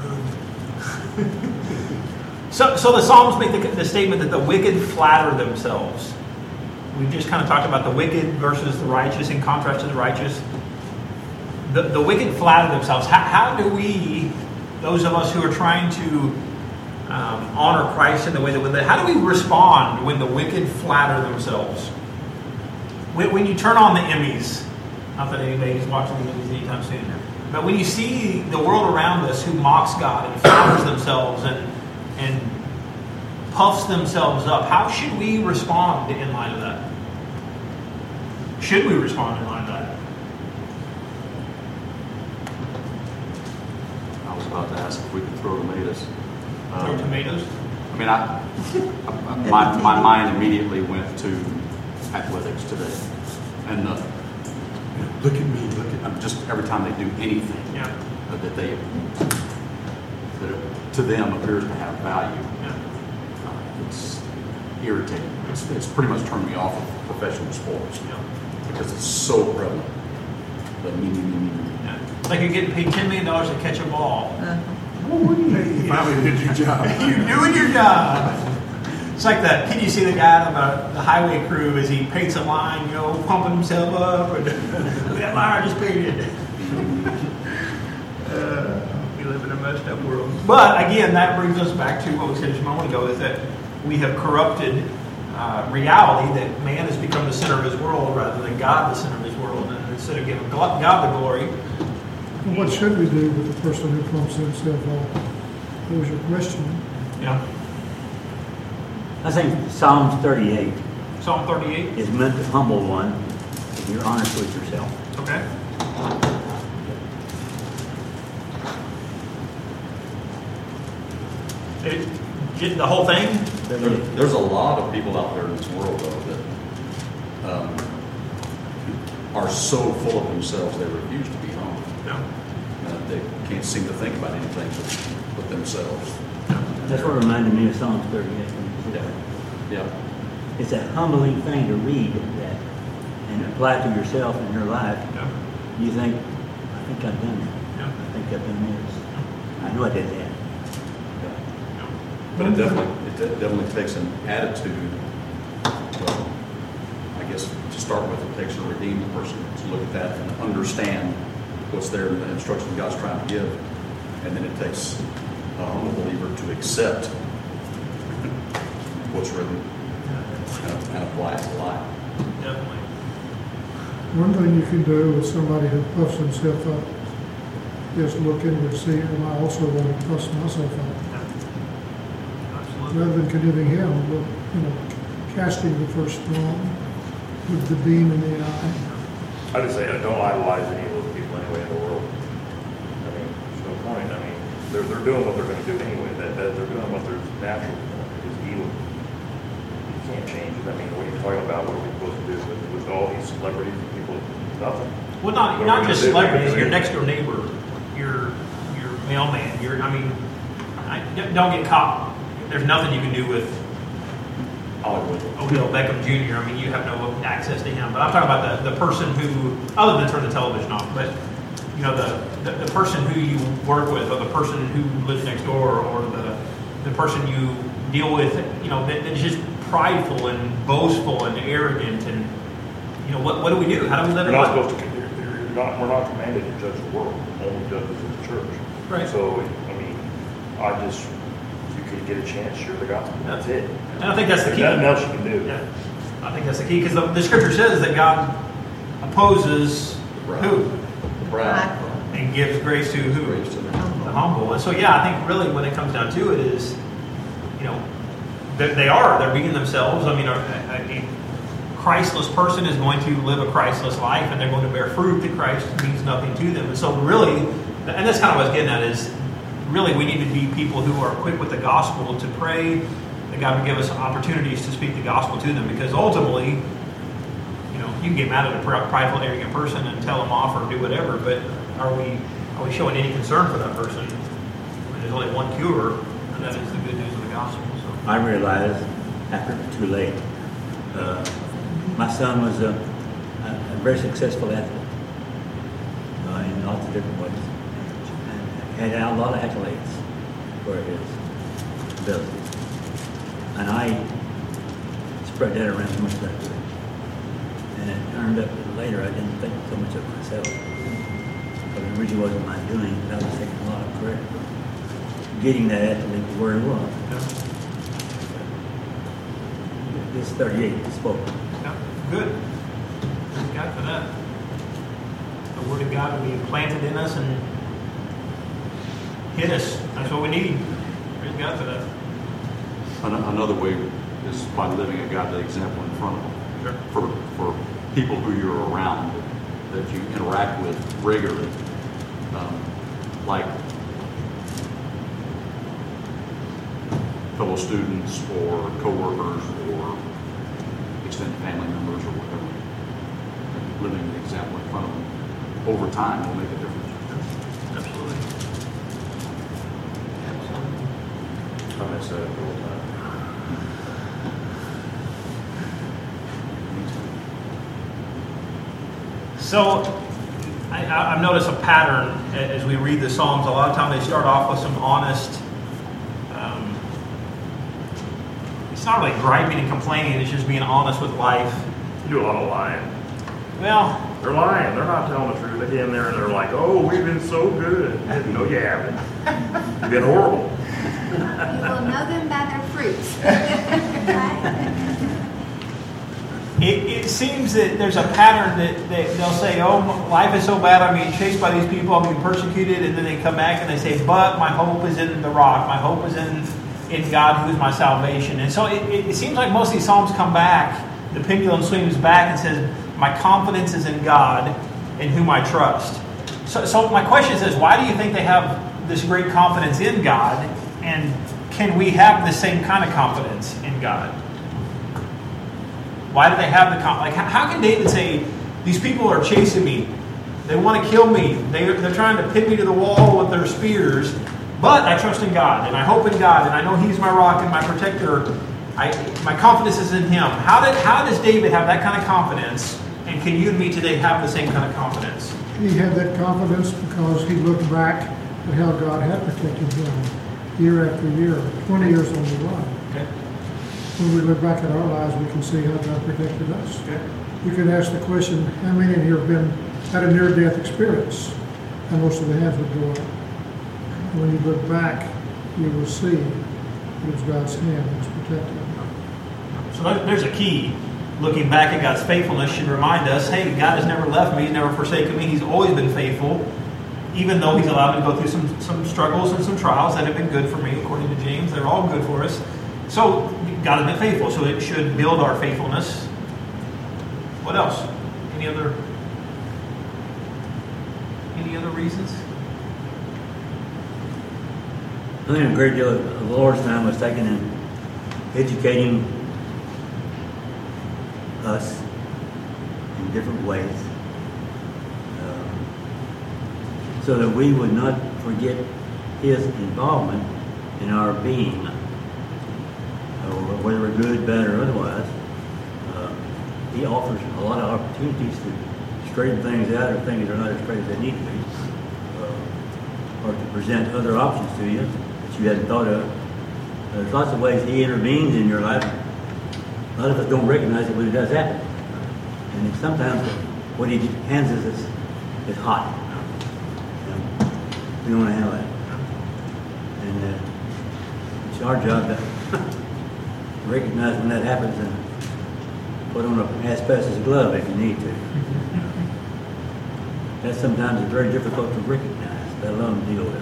[SPEAKER 1] so, so the Psalms make the, the statement that the wicked flatter themselves. We've just kind of talked about the wicked versus the righteous in contrast to the righteous. The, the wicked flatter themselves. How, how do we, those of us who are trying to um, honor Christ in the way that we live, how do we respond when the wicked flatter themselves? When, when you turn on the Emmys, not that anybody's watching the Emmys anytime soon, but when you see the world around us who mocks God and flatters themselves and and puffs themselves up, how should we respond in light of that? Should we respond in light of that?
[SPEAKER 9] I was about to ask if we could throw tomatoes.
[SPEAKER 1] Throw
[SPEAKER 9] Um,
[SPEAKER 1] tomatoes?
[SPEAKER 9] I mean, I, I- my, my mind immediately went to athletics today. And the, you know, look at me, look at, I'm just, every time they do anything
[SPEAKER 1] Yeah.
[SPEAKER 9] uh, that they, that it, to them appears to have value,
[SPEAKER 1] Yeah.
[SPEAKER 9] uh, it's irritating. It's, it's pretty much turned me off of professional sports
[SPEAKER 1] Yeah.
[SPEAKER 9] because it's so prevalent. The me, me, me, me, me.
[SPEAKER 1] Yeah. Like you're getting paid ten million dollars to catch a ball.
[SPEAKER 4] Uh,
[SPEAKER 2] You finally did your job.
[SPEAKER 1] You're doing your job. It's like that. Can you see the guy on the, the highway crew as he paints a line, you know, pumping himself up? Or, look at that line I just painted. uh, we live in a messed up world. But again, that brings us back to what we said just a moment ago: is that we have corrupted uh, reality. That man has become the center of his world rather than God the center of his world. And instead of giving God the glory,
[SPEAKER 6] Well, what should we do with the person who pumps himself up? That was your question.
[SPEAKER 1] you know,
[SPEAKER 8] I think Psalms thirty-eight
[SPEAKER 1] Psalm thirty-eight.
[SPEAKER 8] is meant to humble one if you're honest with yourself.
[SPEAKER 1] Okay. It, Get the whole thing?
[SPEAKER 9] There, there's a lot of people out there in this world, though, that um, are so full of themselves they refuse to be home.
[SPEAKER 1] No.
[SPEAKER 9] Uh, they can't seem to think about anything but, but themselves.
[SPEAKER 8] That's what reminded me of Psalms thirty-eight.
[SPEAKER 9] Yeah.
[SPEAKER 8] It's a humbling thing to read that and apply to yourself in your life.
[SPEAKER 1] Yeah.
[SPEAKER 8] You think, I think I've done that.
[SPEAKER 1] Yeah.
[SPEAKER 8] I think I've done this. I know I did that.
[SPEAKER 9] But it definitely, it de- definitely takes an attitude. Well, I guess to start with, it takes a redeemed person to look at that and understand what's there in the instruction God's trying to give. And then it takes a humble believer to accept what's written and, and apply it to life.
[SPEAKER 1] Definitely.
[SPEAKER 6] One thing you can do with somebody who puffs himself up is look inward, see, am I also want to puff myself up?
[SPEAKER 1] Absolutely.
[SPEAKER 6] Rather than condemning him, look, you know, casting the first stone with the beam in the eye.
[SPEAKER 7] I just say, I don't idolize any of those people anyway in the world. I mean, there's no point. I mean, they're, they're doing what they're going to do anyway. That, that they're doing what their natural is evil. You can't change it. I mean, what are you talking about? What are we supposed to do with, with all these celebrities and people? Nothing.
[SPEAKER 1] Well, not
[SPEAKER 7] What are
[SPEAKER 1] not
[SPEAKER 7] we
[SPEAKER 1] just
[SPEAKER 7] gonna do?
[SPEAKER 1] celebrities.
[SPEAKER 7] I
[SPEAKER 1] Your
[SPEAKER 7] mean,
[SPEAKER 1] next door neighbor, your your mailman. Your I mean, I, don't get caught. There's nothing you can do with
[SPEAKER 9] Hollywood.
[SPEAKER 1] Odell Beckham Junior I mean, you have no access to him. But I'm talking about the, the person who, other than turn the television off, but you know the, the the person who you work with, or the person who lives next door, or the the person you deal with. You know, that, that's just prideful and boastful and arrogant and. You know, what, what do we do? How do we live
[SPEAKER 7] You're
[SPEAKER 1] in
[SPEAKER 7] not
[SPEAKER 1] life?
[SPEAKER 7] supposed to, you're, you're not, we're not commanded to judge the world, only judges in the church.
[SPEAKER 1] Right.
[SPEAKER 7] So, I mean, I just, if you could get a chance, share the gospel. That's it.
[SPEAKER 1] And I think that's the
[SPEAKER 7] There's
[SPEAKER 1] key.
[SPEAKER 7] nothing else you can do.
[SPEAKER 1] Yeah, I think that's the key because the, the scripture says that God opposes
[SPEAKER 9] Right.
[SPEAKER 1] who
[SPEAKER 9] Proud.
[SPEAKER 1] and gives grace to who
[SPEAKER 9] Grace to the
[SPEAKER 1] the humble. And so, yeah, I think really when it comes down to it is, you know, they, they are they're being themselves. I mean, a, a, a Christless person is going to live a Christless life, and they're going to bear fruit that Christ means nothing to them. And so, really, and that's kind of what I was getting at is, really, we need to be people who are quick with the gospel to pray that God would give us opportunities to speak the gospel to them. Because ultimately, you know, you can get mad at a prideful, arrogant person and tell them off or do whatever, but are we are we showing any concern for that person? I mean, there's only one cure, and that is the good news of the gospel. So.
[SPEAKER 8] I realized after it was too late. Uh, my son was a, a, a very successful athlete uh, in lots of different ways. And had a lot of accolades for his abilities. And I spread that around so much that way. And it turned up that later I didn't think so much of myself. But it really wasn't my doing, but I was taking a lot of credit for getting that athlete to where he was.
[SPEAKER 1] Yeah.
[SPEAKER 8] This thirty-eight spoke.
[SPEAKER 1] Yeah, good. Praise God for that. The Word of God will be planted in us and hit us. That's what we need. Praise God for that.
[SPEAKER 9] An- Another way is by living a godly example in front of them.
[SPEAKER 1] Sure.
[SPEAKER 9] For, for people who you're around, that you interact with regularly. Um, like fellow students or coworkers or extended family members or whatever. And living an example in front of them over time will make a difference.
[SPEAKER 1] Absolutely. Absolutely.
[SPEAKER 7] I miss that all the time.
[SPEAKER 1] So, I, I- I've noticed a pattern a- as we read the Psalms. A lot of times they start off with some honest, um, it's not really griping and complaining, it's just being honest with life.
[SPEAKER 7] You do a lot of lying.
[SPEAKER 1] Well,
[SPEAKER 7] They're lying. They're not telling the truth. They get in there and they're like, "Oh, we've been so good." No, you haven't. You've been horrible.
[SPEAKER 3] You will know them by their fruits. Right?
[SPEAKER 1] It, it seems that there's a pattern that, that they'll say, oh, life is so bad, I'm being chased by these people, I'm being persecuted, and then they come back and they say, but my hope is in the rock, my hope is in, in God who is my salvation. And so it, it, it seems like most of these Psalms come back, the pendulum swings back and says, my confidence is in God in whom I trust. So, so my question is, why do you think they have this great confidence in God? And can we have the same kind of confidence in God? Why do they have the confidence? Like, how can David say, these people are chasing me, they want to kill me, they, they're trying to pin me to the wall with their spears, but I trust in God, and I hope in God, and I know He's my rock and my protector. I, my confidence is in Him. How did how does David have that kind of confidence? And can you and me today have the same kind of confidence?
[SPEAKER 6] He had that confidence because he looked back at how God had protected him year after year, twenty years on the run.
[SPEAKER 1] Okay.
[SPEAKER 6] When we look back at our lives, we can see how God protected us.
[SPEAKER 1] Okay.
[SPEAKER 6] You can ask the question, how many of you have been had a near-death experience? And most of the hands would go up. When you look back, you will see it was God's hand that was protecting.
[SPEAKER 1] So there's a key. Looking back at God's faithfulness should remind us, hey, God has never left me. He's never forsaken me. He's always been faithful, even though He's allowed me to go through some, some struggles and some trials that have been good for me, according to James. They're all good for us. So God has been faithful, so it should build our faithfulness. What else? Any other, any other reasons?
[SPEAKER 8] I think a great deal of the Lord's time was taken in educating us in different ways, um, so that we would not forget His involvement in our being, or whether we're good, bad, or otherwise. Uh, he offers a lot of opportunities to straighten things out if things are not as straight as they need to be, uh, or to present other options to you that you hadn't thought of. There's lots of ways He intervenes in your life. A lot of us don't recognize it when it does happen. And sometimes what He hands us is, is hot. You know, we don't want to have that. And uh, it's our job to recognize when that happens and put on an asbestos glove if you need to. That sometimes is very difficult to recognize, let alone deal with.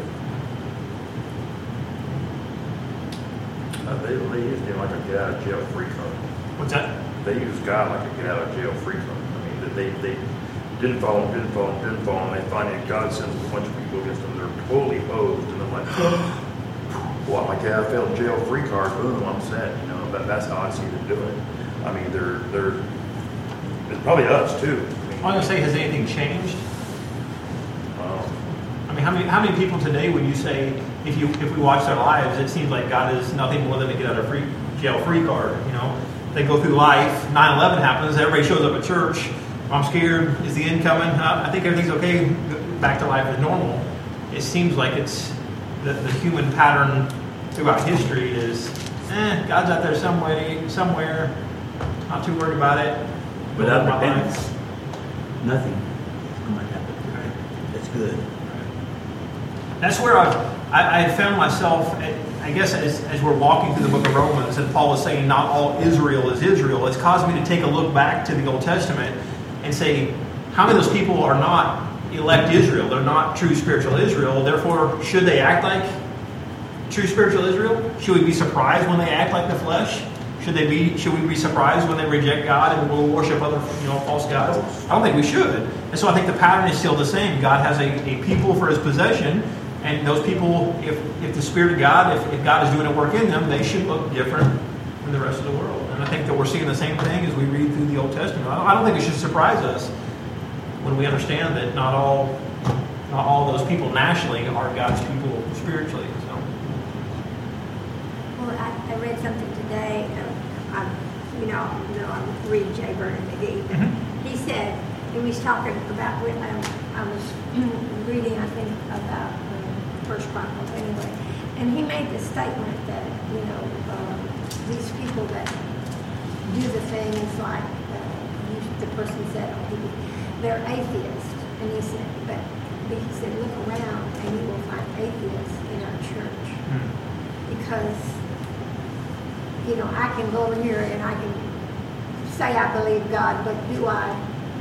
[SPEAKER 7] Uh, they, they used him like a get out of jail free card.
[SPEAKER 1] What's that?
[SPEAKER 7] They used God like a get out of jail free card. I mean, that they, they didn't follow him, didn't follow him, didn't follow him. They finally, God sends a bunch of people against them. They're totally opposed. And I'm like, well, I'm like, yeah, I failed jail free card. Boom, I'm set. You know, that, that's how I see them doing it. I mean, they're, they're, it's probably us too. I mean,
[SPEAKER 1] I was going to say, has anything changed?
[SPEAKER 7] um,
[SPEAKER 1] I mean, how many how many people today would you say, if you if we watch their lives, it seems like God is nothing more than to get out of free jail free card? You know, they go through life. nine eleven happens. Everybody shows up at church. I'm scared. Is the end coming? Uh, I think everything's okay. Back to life as normal. It seems like it's the, the human pattern throughout history is, eh, God's out there some way, somewhere. Not too worried about it.
[SPEAKER 8] Without
[SPEAKER 1] Live my
[SPEAKER 8] repentance,
[SPEAKER 1] life.
[SPEAKER 8] nothing might happen. That's good.
[SPEAKER 1] That's where I've, I, I found myself, I guess, as, as we're walking through the book of Romans, and Paul is saying not all Israel is Israel. It's caused me to take a look back to the Old Testament and say, how many of those people are not elect Israel? They're not true spiritual Israel. Therefore, should they act like true spiritual Israel? Should we be surprised when they act like the flesh? Should they be? Should we be surprised when they reject God and will worship other, you know, false gods? I don't think we should. And so I think the pattern is still the same. God has a, a people for His possession, and those people, if if the Spirit of God, if, if God is doing a work in them, they should look different than the rest of the world. And I think that we're seeing the same thing as we read through the Old Testament. I don't, I don't think it should surprise us when we understand that not all not all those people nationally are God's people spiritually. So.
[SPEAKER 3] Well, I, I read something today. Uh, I, you know, you know, I read J. Vernon McGee.
[SPEAKER 1] Mm-hmm.
[SPEAKER 3] He said he was talking about. Um, I was reading, I think, about um, First Chronicles anyway, and he made the statement that you know um, these people that do the things like uh, you, the person said, oh, he, they're atheists, and he said, but he said, look around and you will find atheists in our church
[SPEAKER 1] Mm-hmm.
[SPEAKER 3] because. You know, I can go in here and I can say I believe God, but do I?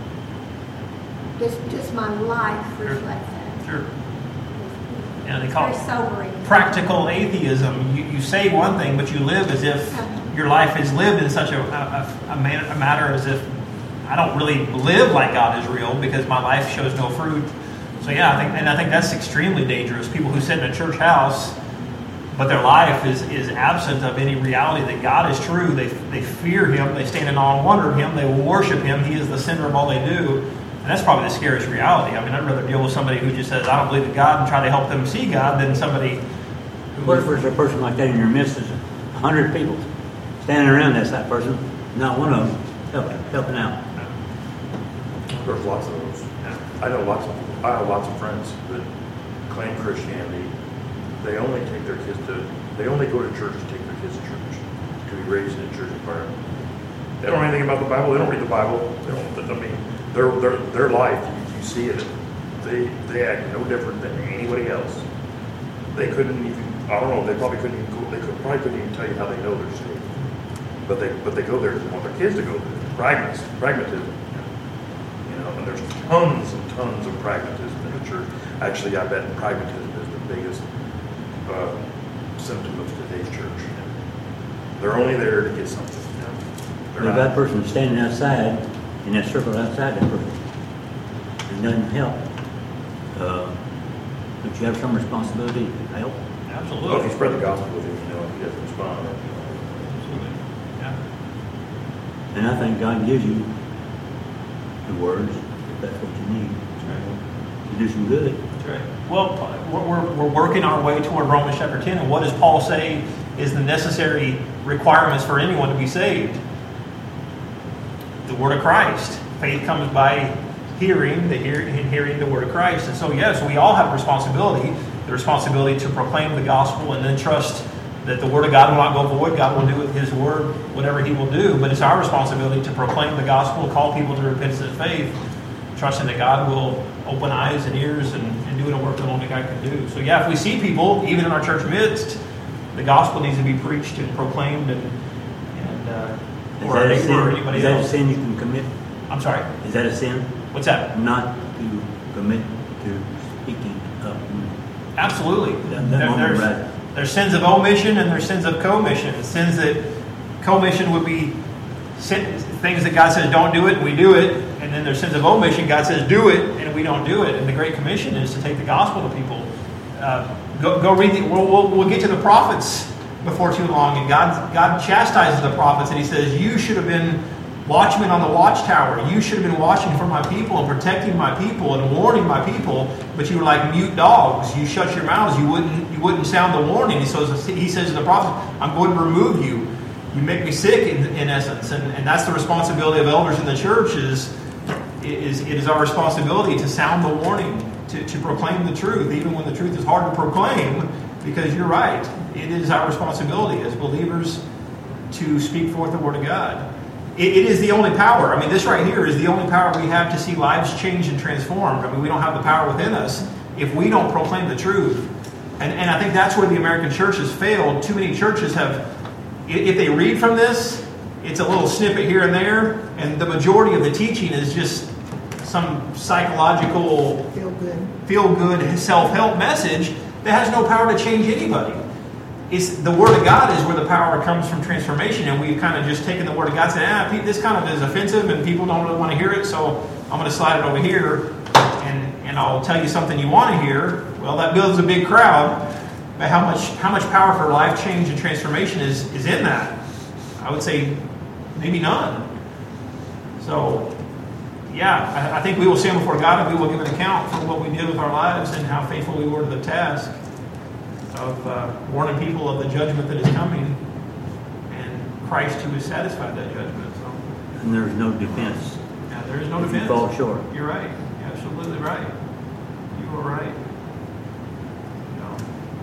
[SPEAKER 3] Does just my life reflect that?
[SPEAKER 1] Sure. Yeah, they
[SPEAKER 3] It's
[SPEAKER 1] call
[SPEAKER 3] very
[SPEAKER 1] it
[SPEAKER 3] sobering.
[SPEAKER 1] practical atheism. You, you say one thing, but you live as if your life is lived in such a, a, a, man, a matter as if I don't really live like God is real because my life shows no fruit. So yeah, I think, and I think that's extremely dangerous. People who sit in a church house but their life is, is absent of any reality that God is true. They, they fear Him. They stand in awe and wonder of Him. They will worship Him. He is the center of all they do. And that's probably the scariest reality. I mean, I'd rather deal with somebody who just says, I don't believe in God, and try to help them see God than somebody who...
[SPEAKER 8] What if there's a person like that in your midst? There's a hundred people standing around that's that person, not one of them helping, helping out.
[SPEAKER 7] There's lots of those. I know lots of I have lots of friends that claim Christianity. They only take their kids to they only go to church to take their kids to church, to be raised in a church environment. They don't know anything about the Bible. They don't read the Bible. They don't. I mean, their their their life. You, you see it. They they act no different than anybody else. They couldn't even. I don't know. They probably couldn't even. Go, they could, probably couldn't even tell you how they know they're saved. But they but they go there because they want their kids to go there. Pragmatism. Pragmatism. You know, and there's tons and tons of pragmatism in the church. Actually, I bet pragmatism is the biggest uh, symptom of today's church. They're only there to get something.
[SPEAKER 8] If that person's standing outside, in that circle outside that person, it doesn't help. Uh, don't you have some responsibility to help?
[SPEAKER 1] Absolutely.
[SPEAKER 7] Well, if you spread the gospel with him, you know, if he doesn't respond.
[SPEAKER 1] Absolutely. Yeah.
[SPEAKER 8] And I think God gives you the words, if that's what you need, to do some good.
[SPEAKER 1] That's right. Well, we're, we're working our way toward Romans chapter ten, and what does Paul say is the necessary requirements for anyone to be saved? The word of Christ. Faith comes by hearing, the hear, hearing the word of Christ. And so, yes, we all have a responsibility, the responsibility to proclaim the gospel and then trust that the word of God will not go void. God will do with His word whatever He will do. But it's our responsibility to proclaim the gospel, call people to repentance and faith, trusting that God will open eyes and ears and, and do a work that only God can do. So, yeah, if we see people, even in our church midst, the gospel needs to be preached and proclaimed, and, and uh,
[SPEAKER 8] Is
[SPEAKER 1] or,
[SPEAKER 8] that a sin?
[SPEAKER 1] or anybody
[SPEAKER 8] Is that
[SPEAKER 1] else.
[SPEAKER 8] a sin you can commit?
[SPEAKER 1] I'm sorry.
[SPEAKER 8] Is that a sin?
[SPEAKER 1] What's that?
[SPEAKER 8] Not to commit to speaking up.
[SPEAKER 1] Absolutely.
[SPEAKER 8] That- that
[SPEAKER 1] There-
[SPEAKER 8] moment,
[SPEAKER 1] there's,
[SPEAKER 8] right.
[SPEAKER 1] there's sins of omission and there's sins of commission. Sins that commission would be sin, things that God says don't do it, and we do it. And then there's sins of omission. God says do it, and we don't do it. And the Great Commission is to take the gospel to people. Uh, go, go read the. We'll, we'll, we'll get to the prophets before too long, and God God chastises the prophets, and He says, "You should have been watchmen on the watchtower. You should have been watching for my people and protecting my people and warning my people, but you were like mute dogs. You shut your mouths. You wouldn't you wouldn't sound the warning." He says He says to the prophets, "I'm going to remove you. You make me sick." In, in essence, and, and that's the responsibility of elders in the church. Is is it is our responsibility to sound the warning, to, to proclaim the truth, even when the truth is hard to proclaim. Because you're right, it is our responsibility as believers to speak forth the word of God. It, it is the only power. I mean, this right here is the only power we have to see lives changed and transformed. I mean, we don't have the power within us if we don't proclaim the truth. And, and I think that's where the American church has failed. Too many churches have, if they read from this, it's a little snippet here and there, and the majority of the teaching is just some psychological,
[SPEAKER 4] Feel good.
[SPEAKER 1] feel-good, self-help message that has no power to change anybody. It's the Word of God is where the power comes from transformation, and we've kind of just taken the Word of God and said, ah, this kind of is offensive, and people don't really want to hear it, so I'm going to slide it over here, and, and I'll tell you something you want to hear. Well, that builds a big crowd, but how much how much power for life change and transformation is, is in that? I would say maybe none. So, yeah, I, I think we will stand before God and we will give an account for what we did with our lives and how faithful we were to the task of uh, warning people of the judgment that is coming, and Christ who has satisfied that judgment. So,
[SPEAKER 8] And there's no defense.
[SPEAKER 1] yeah, there is no
[SPEAKER 8] If you
[SPEAKER 1] defense.
[SPEAKER 8] fall short.
[SPEAKER 1] You're right. You're absolutely right. You are right. No.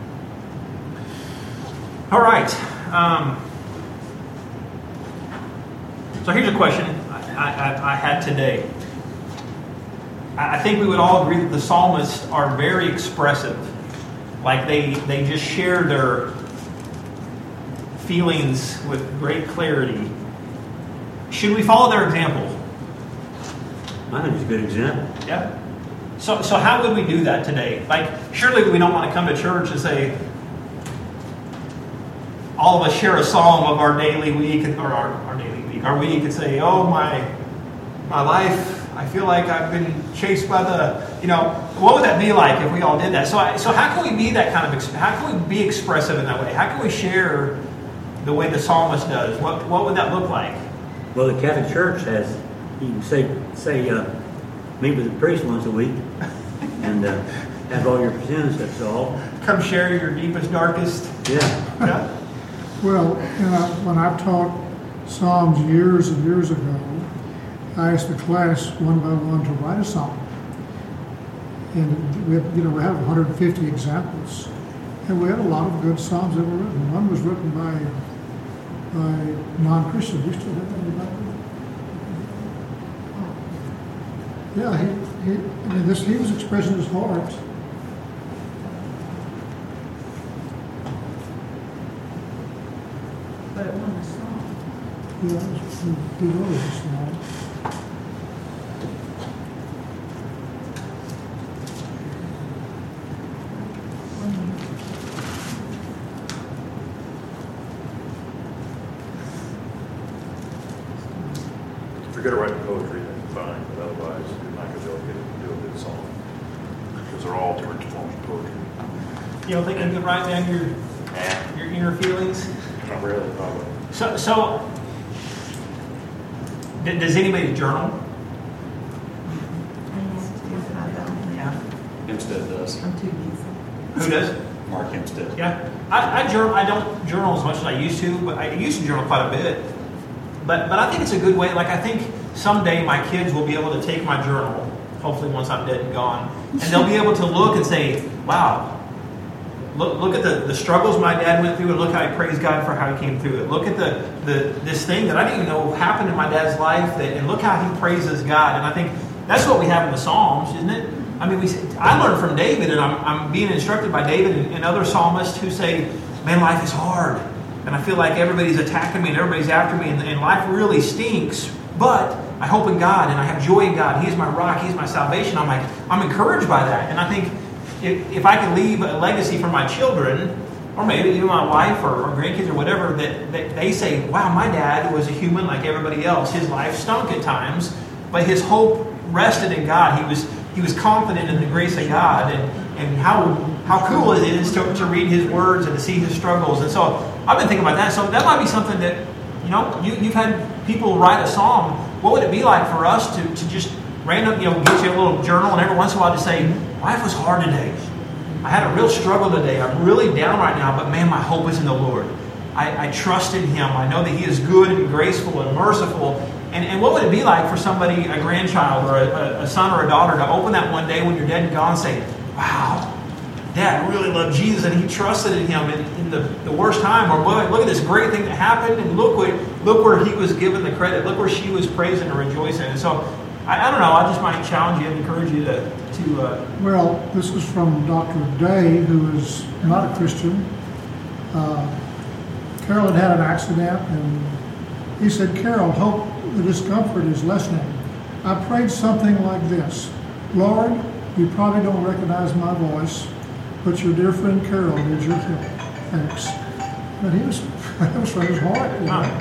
[SPEAKER 1] All right. Um, so here's a question I, I, I had today. I think we would all agree that the psalmists are very expressive. Like they, they just share their feelings with great clarity. Should we follow their example?
[SPEAKER 8] I think it's a good example.
[SPEAKER 1] Yeah. So, so how would we do that today? Like, surely we don't want to come to church and say, all of us share a psalm of our daily week, or our, our daily week, our week, and say, oh, my, my life I feel like I've been chased by the, you know, what would that be like if we all did that? So, I, so how can we be that kind of, ex- how can we be expressive in that way? How can we share the way the psalmist does? What what would that look like?
[SPEAKER 8] Well, the Catholic Church has, you can say, say uh, meet with the priest once a week and uh, have all your sins absolved.
[SPEAKER 1] Come share your deepest, darkest.
[SPEAKER 8] Yeah.
[SPEAKER 1] Yeah.
[SPEAKER 6] Well, you know, when I taught Psalms years and years ago, I asked the class one by one to write a psalm. And we had, you know, we have one hundred fifty examples. And we had a lot of good psalms that were written. One was written by, by non-Christians. We still have that in the Bible. Yeah, he, he, I mean, this, he was expressing his heart.
[SPEAKER 4] But it wasn't a song.
[SPEAKER 6] Yeah, it was, he wrote a psalm.
[SPEAKER 7] If you're good at writing poetry, then fine, but otherwise, you're not going to be able to get, do a good song. Because they're all different forms of poetry.
[SPEAKER 1] You don't think you can write down your
[SPEAKER 7] Nah,
[SPEAKER 1] your inner feelings?
[SPEAKER 7] not really, probably.
[SPEAKER 1] So, so d- does anybody journal?
[SPEAKER 4] I don't.
[SPEAKER 1] Yeah.
[SPEAKER 9] Hempstead does.
[SPEAKER 4] I'm too busy.
[SPEAKER 1] Who does?
[SPEAKER 9] Mark Hempstead.
[SPEAKER 1] Yeah. I, I journal. I don't journal as much as I used to, but I used to journal quite a bit. But but I think it's a good way. Like I think someday my kids will be able to take my journal, hopefully once I'm dead and gone, and they'll be able to look and say, "Wow, look look at the, the struggles my dad went through, and look how he praised God for how he came through it. Look at the, the this thing that I didn't even know happened in my dad's life, that, and look how he praises God." And I think that's what we have in the Psalms, isn't it? I mean, we I learned from David, and I'm I'm being instructed by David and, and other psalmists who say, "Man, life is hard. And I feel like everybody's attacking me and everybody's after me, and, and life really stinks. But I hope in God, and I have joy in God. He's my rock. He's my salvation." I'm like, I'm encouraged by that. And I think if, if I can leave a legacy for my children, or maybe even my wife or, or grandkids or whatever, that, that they say, "Wow, my dad was a human like everybody else. His life stunk at times, but his hope rested in God. He was he was confident in the grace of God." And, and how how cool it is to, to read his words and to see his struggles. And so I've been thinking about that. So that might be something that, you know, you, you've had people write a psalm. What would it be like for us to, to just random, you know, get you a little journal and every once in a while just say, "Life was hard today. I had a real struggle today. I'm really down right now, but man, my hope is in the Lord. I, I trust in Him. I know that He is good and graceful and merciful." And, and what would it be like for somebody, a grandchild or a, a son or a daughter, to open that one day when you're dead and gone and say, "Wow, Dad really loved Jesus and he trusted in Him in, in the, the worst time," or "Boy, look at this great thing that happened, and look what look where he was given the credit. Look where she was praising and rejoicing." And so, I, I don't know. I just might challenge you and encourage you to to. Uh,
[SPEAKER 6] Well, this is from Doctor Day, who is not a Christian. Uh, Carol had had an accident, and he said, "Carol, hope the discomfort is lessening. I prayed something like this: Lord, you probably don't recognize my voice, but your dear friend Carol needs your help. Thanks." And he was, that was from his heart. You know?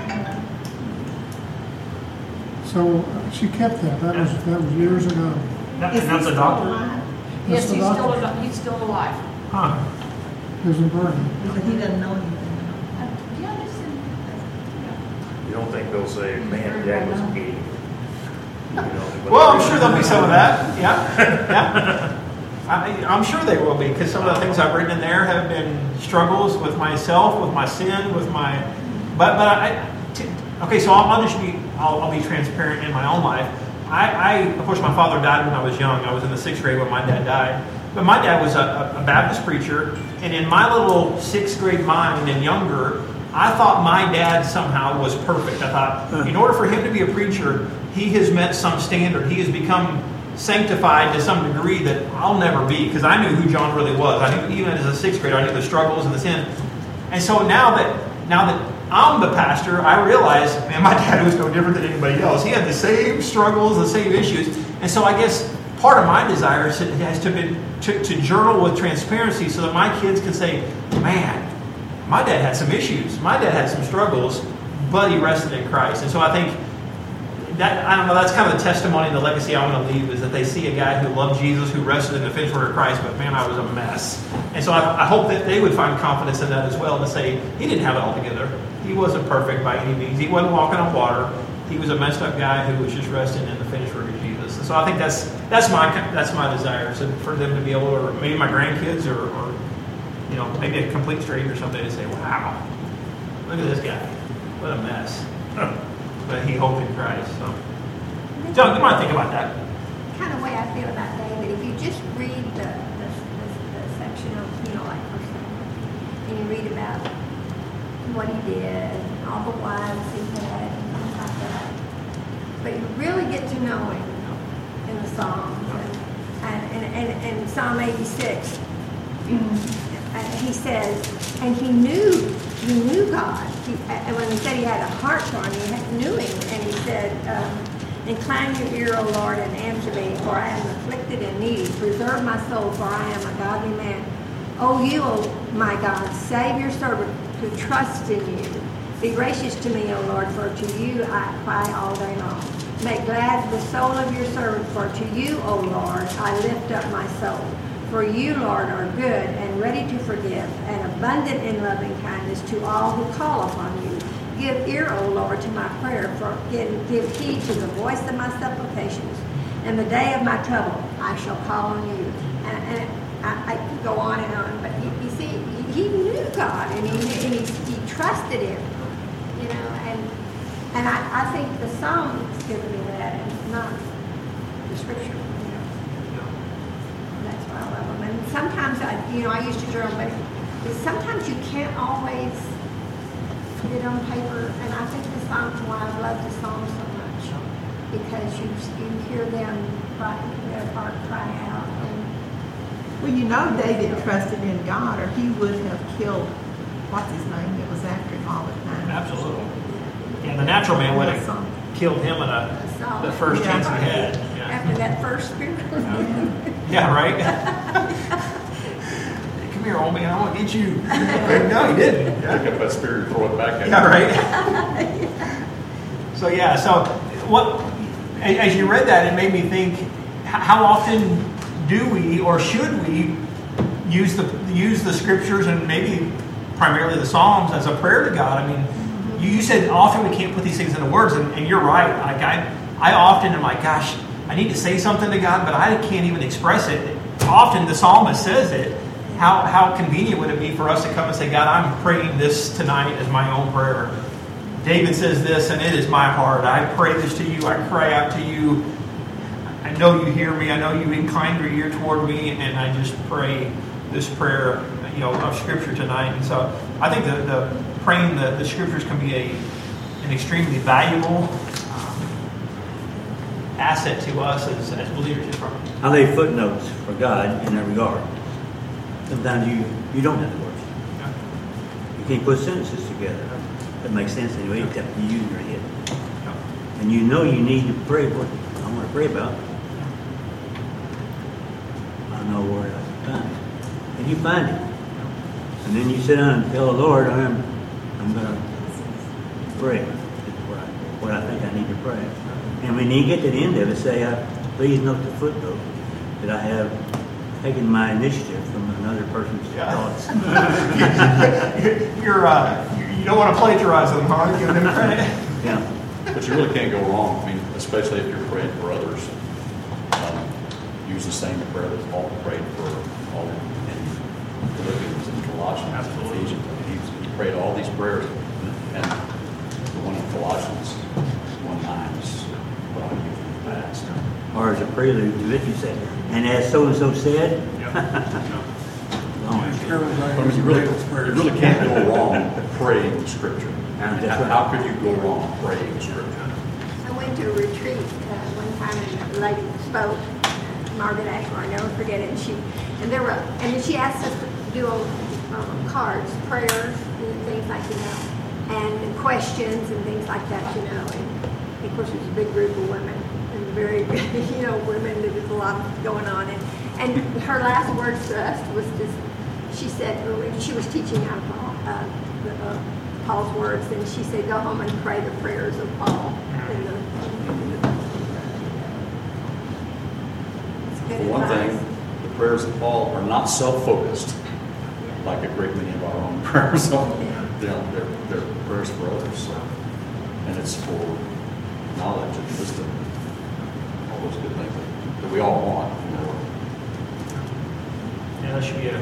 [SPEAKER 6] So uh, she kept that. That was that was years ago.
[SPEAKER 1] that,
[SPEAKER 4] Is
[SPEAKER 1] and that's
[SPEAKER 4] he
[SPEAKER 1] a
[SPEAKER 4] still
[SPEAKER 1] doctor.
[SPEAKER 4] alive?
[SPEAKER 10] Yes,
[SPEAKER 6] That's
[SPEAKER 10] he's
[SPEAKER 6] the
[SPEAKER 10] still,
[SPEAKER 6] doctor.
[SPEAKER 10] al- he's still alive.
[SPEAKER 1] Huh.
[SPEAKER 6] Lives in Bernie.
[SPEAKER 4] But he doesn't know anything.
[SPEAKER 10] Uh, Yeah, listen.
[SPEAKER 7] You don't think they'll say, "Man, Dad was eighty." You know, but-
[SPEAKER 1] Well, I'm sure there'll be some of that. Yeah, yeah. I, I'm sure they will be, because some of the things I've written in there have been struggles with myself, with my sin, with my. But but I. T- okay, so I'll, I'll just be I'll, I'll be transparent in my own life. I, I of course my father died when I was young. I was in the sixth grade when my dad died. But my dad was a, a Baptist preacher, and in my little sixth grade mind and younger, I thought my dad somehow was perfect. I thought, in order for him to be a preacher, he has met some standard. He has become sanctified to some degree that I'll never be, because I knew who John really was. I knew, even as a sixth grader, I knew the struggles and the sin. And so now that now that I'm the pastor, I realize, man, my dad was no different than anybody else. He had the same struggles, the same issues. And so I guess part of my desire has to be to, to journal with transparency, so that my kids can say, "Man, my dad had some issues. My dad had some struggles, but he rested in Christ." And so I think that, I don't know, that's kind of the testimony and the legacy I want to leave, is that they see a guy who loved Jesus, who rested in the finished work of Christ, but man, I was a mess. And so I, I hope that they would find confidence in that as well, to say he didn't have it all together. He wasn't perfect by any means. He wasn't walking on water. He was a messed up guy who was just resting in the finished work of Jesus. And so I think that's that's my that's my desire, so for them to be able to, or maybe my grandkids, or, or you know, maybe a complete stranger someday, to say, wow, look at this guy. What a mess. But he hoped in Christ. So, John, you might think about that.
[SPEAKER 3] Kind of way I feel about David. If you just read the, the, the, the section of, you know, like First Samuel, and you read about what he did, and all the wives he had, and things like that, but you really get to know him in the Psalms, and and and, and, and Psalm eighty-six, and he says, and he knew. He knew God. He, and when he said he had a heart for him, he had, knew him. And he said, um, incline your ear, O Lord, and answer me, for I am afflicted and needy. Preserve my soul, for I am a godly man. O you, O my God, save your servant who trusts in you. Be gracious to me, O Lord, for to you I cry all day long. Make glad the soul of your servant, for to you, O Lord, I lift up my soul. For you, Lord, are good and ready to forgive, and abundant in loving kindness to all who call upon you. Give ear, O Lord, to my prayer, for give, give heed to the voice of my supplications. In the day of my trouble, I shall call on you. And, and I, I could go on and on, but you, you see, he knew God, and he, and he, he trusted him, you know. And and I, I think the Psalms give me that, and not the Scripture. I love them. And sometimes, I, you know, I used to journal, but sometimes you can't always get it on paper. And I think the Psalms, why I love the Psalms so much, because you you hear them cry, their heart cry out. And
[SPEAKER 4] Well, you know David trusted in God, or he would have killed, what's his name, that was after him all the time.
[SPEAKER 1] Absolutely. Yeah, the natural man would have killed him in a,
[SPEAKER 3] Saul.
[SPEAKER 1] the first
[SPEAKER 4] Yeah.
[SPEAKER 1] chance he had. Yeah.
[SPEAKER 3] After that first spirit.
[SPEAKER 1] Yeah, right? Come here, old man, I want to get you. No, he didn't. Yeah.
[SPEAKER 9] Pick up that spear and throw it back at him.
[SPEAKER 1] Yeah, right? So, yeah, so what? As you read that, it made me think, how often do we, or should we, use the use the Scriptures, and maybe primarily the Psalms, as a prayer to God? I mean, you, you said often we can't put these things into words, and, and you're right. Like I, I often am like, gosh, I need to say something to God, but I can't even express it. Often the psalmist says it. How how convenient would it be for us to come and say, God, I'm praying this tonight as my own prayer. David says this, and it is my heart. I pray this to you. I cry out to you. I know you hear me. I know you incline your ear toward me, and I just pray this prayer, you know, of Scripture tonight. And so I think the, the praying the, the Scriptures can be a an extremely valuable asset to us as, as believers in Christ.
[SPEAKER 8] I lay footnotes for God in that regard. Sometimes you, you don't have the words.
[SPEAKER 1] Yeah.
[SPEAKER 8] You can't put sentences together that make sense anyway, except you in your head.
[SPEAKER 1] Yeah.
[SPEAKER 8] And you know you need to pray what I want to pray about. I know where I find it. And you find it. And then you sit down and tell the Lord, I'm, I'm going to pray what I, what I think I need to pray. And when you get to the end of it, say, I, please note the footnote that I have taken my initiative from another person's
[SPEAKER 1] Yeah.
[SPEAKER 8] thoughts.
[SPEAKER 1] you're, uh, you you don't want to plagiarize them, huh? Give them credit.
[SPEAKER 8] Yeah.
[SPEAKER 9] But you really can't go wrong. I mean, especially if you're praying for others. Um, use the same prayer that Paul prayed for all in Philippians and Colossians and Ephesians. He, he prayed all these prayers, and the one in Colossians one nine is what I use in the past.
[SPEAKER 8] Or as a prelude to it, you say, and as so-and-so said. Oh,
[SPEAKER 9] But I mean, you really, you really can't go wrong praying Scripture.
[SPEAKER 8] That's
[SPEAKER 9] How,
[SPEAKER 8] right.
[SPEAKER 9] how could you go wrong praying Scripture?
[SPEAKER 3] I went to a retreat uh, one time, and a lady spoke, Margaret Ashmore, I'll never forget it. And she, and there were, and then she asked us to do um, cards, prayers, and things like, you know, and questions and things like that, you know. And of course, it was a big group of women, and very, you know, women. There was a lot going on, and and her last words to us was just, she said, she was teaching out of Paul, uh, the, uh, Paul's words, and she said, go home and pray the prayers of Paul in the
[SPEAKER 9] For one thing, the prayers of Paul are not self-focused, like a great many of our own prayers are. You know, they're, they're prayers for others, so. And it's for knowledge and wisdom, all those good things that, that we all want. You know.
[SPEAKER 1] Yeah, that should be a,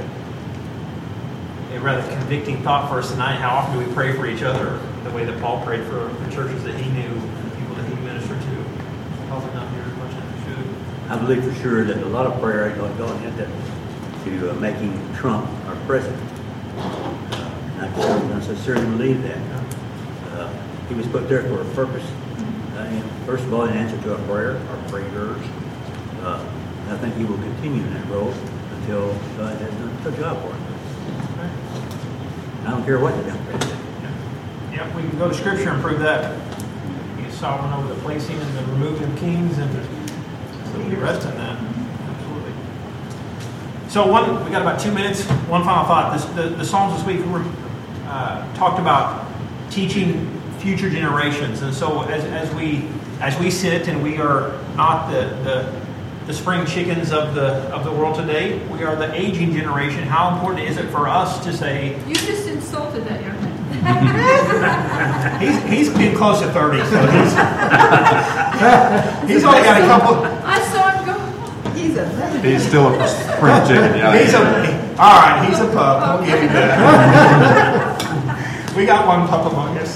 [SPEAKER 1] a rather convicting thought for us tonight. How often do we pray for each other the way that Paul prayed for the churches that he knew and the people that he ministered to? Probably not near as much as we should.
[SPEAKER 8] I believe for sure that a lot of prayer is going into to uh, making Trump our president. Uh, and I, I sincerely believe that. Uh, he was put there for a purpose. Uh, and first of all, in answer to our prayer, our prayers. Uh, and I think he will continue in that role until God has done a job for him. I don't care what the Democrats say.
[SPEAKER 1] Yep, we can go to Scripture and prove that. He is sovereign over the placing and the removing of kings, and we rest in that. Absolutely. So one, we got about two minutes. One final thought. This, the, the Psalms this week were uh, talked about teaching future generations, and so as, as we as we sit and we are not the, the the spring chickens of the of the world today, we are the aging generation. How important is it for us to say?
[SPEAKER 10] You just insulted that young man.
[SPEAKER 1] he's he's been close to thirty, so he's he's only got a couple.
[SPEAKER 10] I saw him go.
[SPEAKER 4] He's a baby.
[SPEAKER 5] He's still a spring chicken, yeah.
[SPEAKER 1] He's a all right. He's a pup. We'll give you that. We got one pup among us.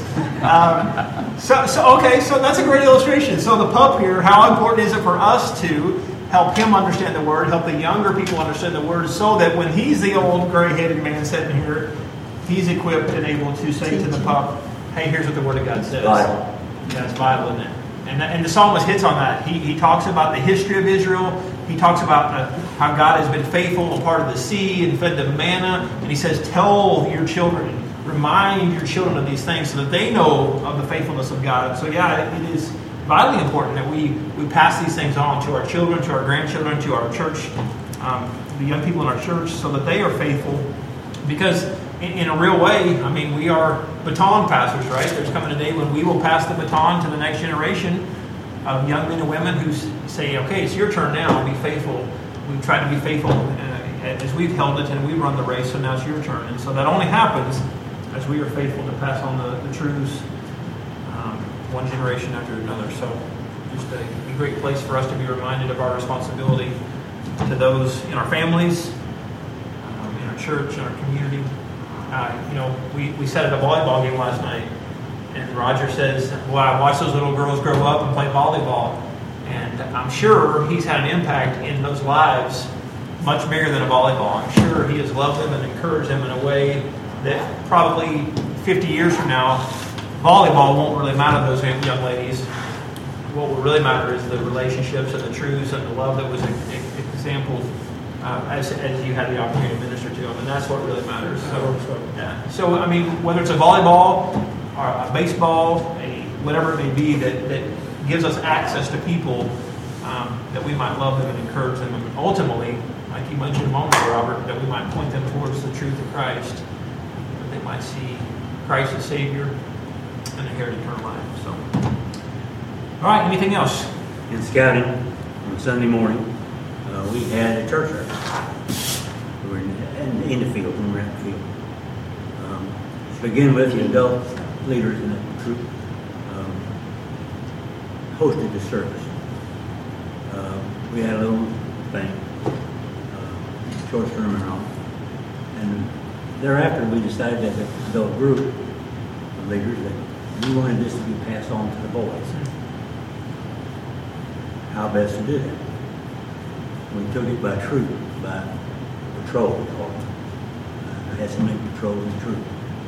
[SPEAKER 1] Um, so so okay. So that's a great illustration. So the pup here. How important is it for us to help him understand the word, help the younger people understand the word, so that when he's the old gray-headed man sitting here, he's equipped and able to say to the pup, hey, here's what the Word of God says.
[SPEAKER 8] Vital.
[SPEAKER 1] Yeah, it's vital, isn't it? And, and the psalmist hits on that. He, he talks about the history of Israel. He talks about the, how God has been faithful, a part of the sea, and fed them manna. And he says, tell your children, remind your children of these things so that they know of the faithfulness of God. So yeah, it is vitally important that we, we pass these things on to our children, to our grandchildren, to our church, um, the young people in our church, so that they are faithful. Because in, in a real way, I mean, we are baton passers, right? There's coming a day when we will pass the baton to the next generation of young men and women who say, okay, it's your turn now, be faithful. We've tried to be faithful uh, as we've held it and we run the race, so now it's your turn. And so that only happens as we are faithful to pass on the, the truths um, one generation after another. So just a, a great place for us to be reminded of our responsibility to those in our families, um, in our church, in our community. Uh, you know, we, we sat at a volleyball game last night, and Roger says, well, I watched those little girls grow up and play volleyball. And I'm sure he's had an impact in those lives much bigger than a volleyball. I'm sure he has loved them and encouraged them in a way that probably fifty years from now, volleyball won't really matter to those young ladies. What will really matter is the relationships and the truths and the love that was exampled uh, as, as you had the opportunity to minister to them. And that's what really matters. So, yeah. So I mean, whether it's a volleyball or a baseball, a whatever it may be that, that gives us access to people um, that we might love them and encourage them. And ultimately, like you mentioned a moment ago, Robert, that we might point them towards the truth of Christ. That they might see Christ as Savior and inherit eternal life. So, all right, anything else?
[SPEAKER 8] In scouting on Sunday morning, uh, we had a church service. We were in, in, in the field, when we were at the field. Um, to begin with, the adult leaders in the troop um, hosted the service. Uh, we had a little thing, uh, short sermon on, and thereafter we decided as an adult group of leaders that we wanted this to be passed on to the boys. How best to do that? We took it by troop, by patrol, we called it. Uh, I had so many patrols and troop.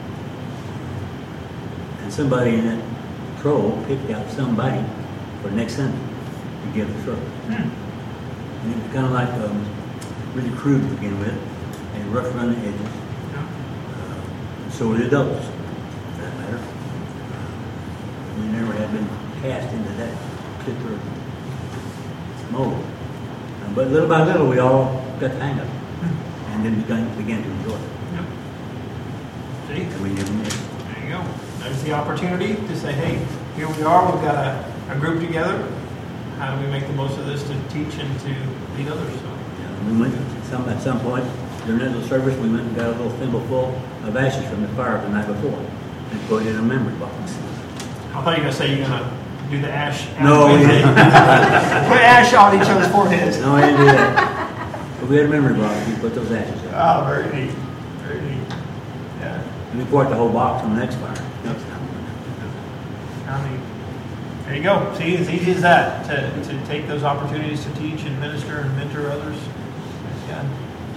[SPEAKER 8] And somebody in that patrol picked out somebody for next Sunday to give the service.
[SPEAKER 1] Hmm.
[SPEAKER 8] And it was kind of like um, really crude to begin with, and rough around the edges.
[SPEAKER 1] Yeah.
[SPEAKER 8] Uh, and so were the adults, for that matter. Uh, we never had been cast into that particular mold. Uh, but little by little, we all got the hang of it, and then began, began to enjoy it.
[SPEAKER 1] Yep. See?
[SPEAKER 8] And we never missed it.
[SPEAKER 1] There you go. There's the opportunity to say, hey, here we are. We've got a, a group together. how do we make the most of this to teach and to lead others? So,
[SPEAKER 8] Yeah, we went, some, at some point, during that little service, we went and got a little thimble full of ashes from the fire the night before and put it in a memory box.
[SPEAKER 1] I thought you were going to say you're going to do the ash.
[SPEAKER 8] No, we didn't.
[SPEAKER 1] Put ash on each other's foreheads.
[SPEAKER 8] No, I didn't do that. But we had a memory box, we put those ashes in.
[SPEAKER 1] Oh, very neat. Very neat. Yeah.
[SPEAKER 8] And we poured the whole box on the next fire. Next time.
[SPEAKER 1] I mean, there you go. See, it's easy as that to, to take those opportunities to teach and minister and mentor others. Yeah.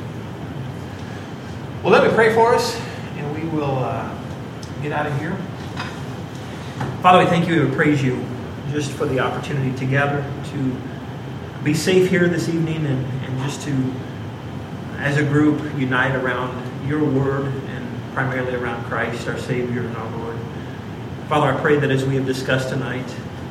[SPEAKER 1] Well, let me pray for us, and we will uh, get out of here. Father, we thank you and we praise you just for the opportunity together to be safe here this evening and, and just to, as a group, unite around your word and primarily around Christ, our Savior and our Lord. Father, I pray that as we have discussed tonight,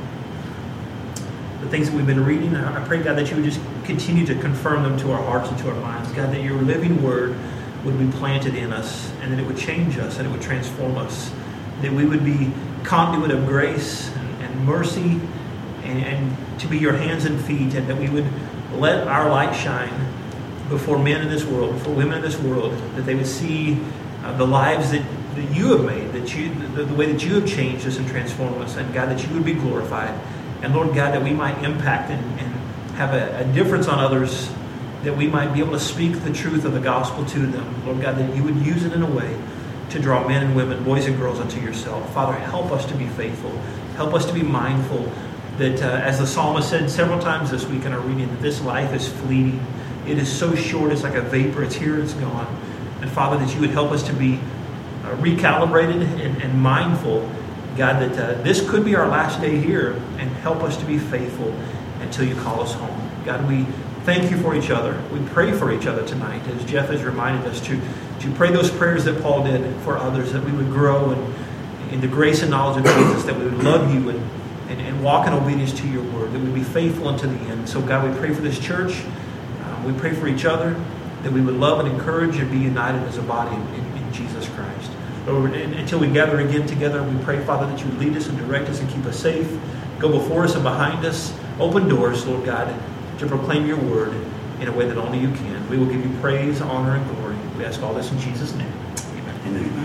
[SPEAKER 1] the things that we've been reading, I pray, God, that you would just continue to confirm them to our hearts and to our minds. God, that your living word would be planted in us and that it would change us and it would transform us. That we would be conduit of grace and, and mercy and, and to be your hands and feet, and that we would let our light shine before men in this world, before women in this world, that they would see uh, the lives that, that you have made, that you, the, the way that you have changed us and transformed us, and God, that you would be glorified. And Lord God, that we might impact and, and have a, a difference on others, that we might be able to speak the truth of the gospel to them. Lord God, that you would use it in a way to draw men and women, boys and girls unto yourself. Father, help us to be faithful. Help us to be mindful that, uh, as the psalmist said several times this week in our reading, that this life is fleeting. It is so short, it's like a vapor. It's here, it's gone. And Father, that you would help us to be uh, recalibrated and, and mindful, God, that uh, this could be our last day here, and help us to be faithful until you call us home. God, we thank you for each other. We pray for each other tonight, as Jeff has reminded us to, to pray those prayers that Paul did for others, that we would grow in, in the grace and knowledge of Jesus, that we would love you and, and, and walk in obedience to your word, that we would be faithful unto the end. So God, we pray for this church. Um, we pray for each other, that we would love and encourage and be united as a body in, in, in Jesus Christ. Lord, until we gather again together, we pray, Father, that you would lead us and direct us and keep us safe. Go before us and behind us. Open doors, Lord God, to proclaim your word in a way that only you can. We will give you praise, honor, and glory. We ask all this in Jesus' name. Amen. Amen.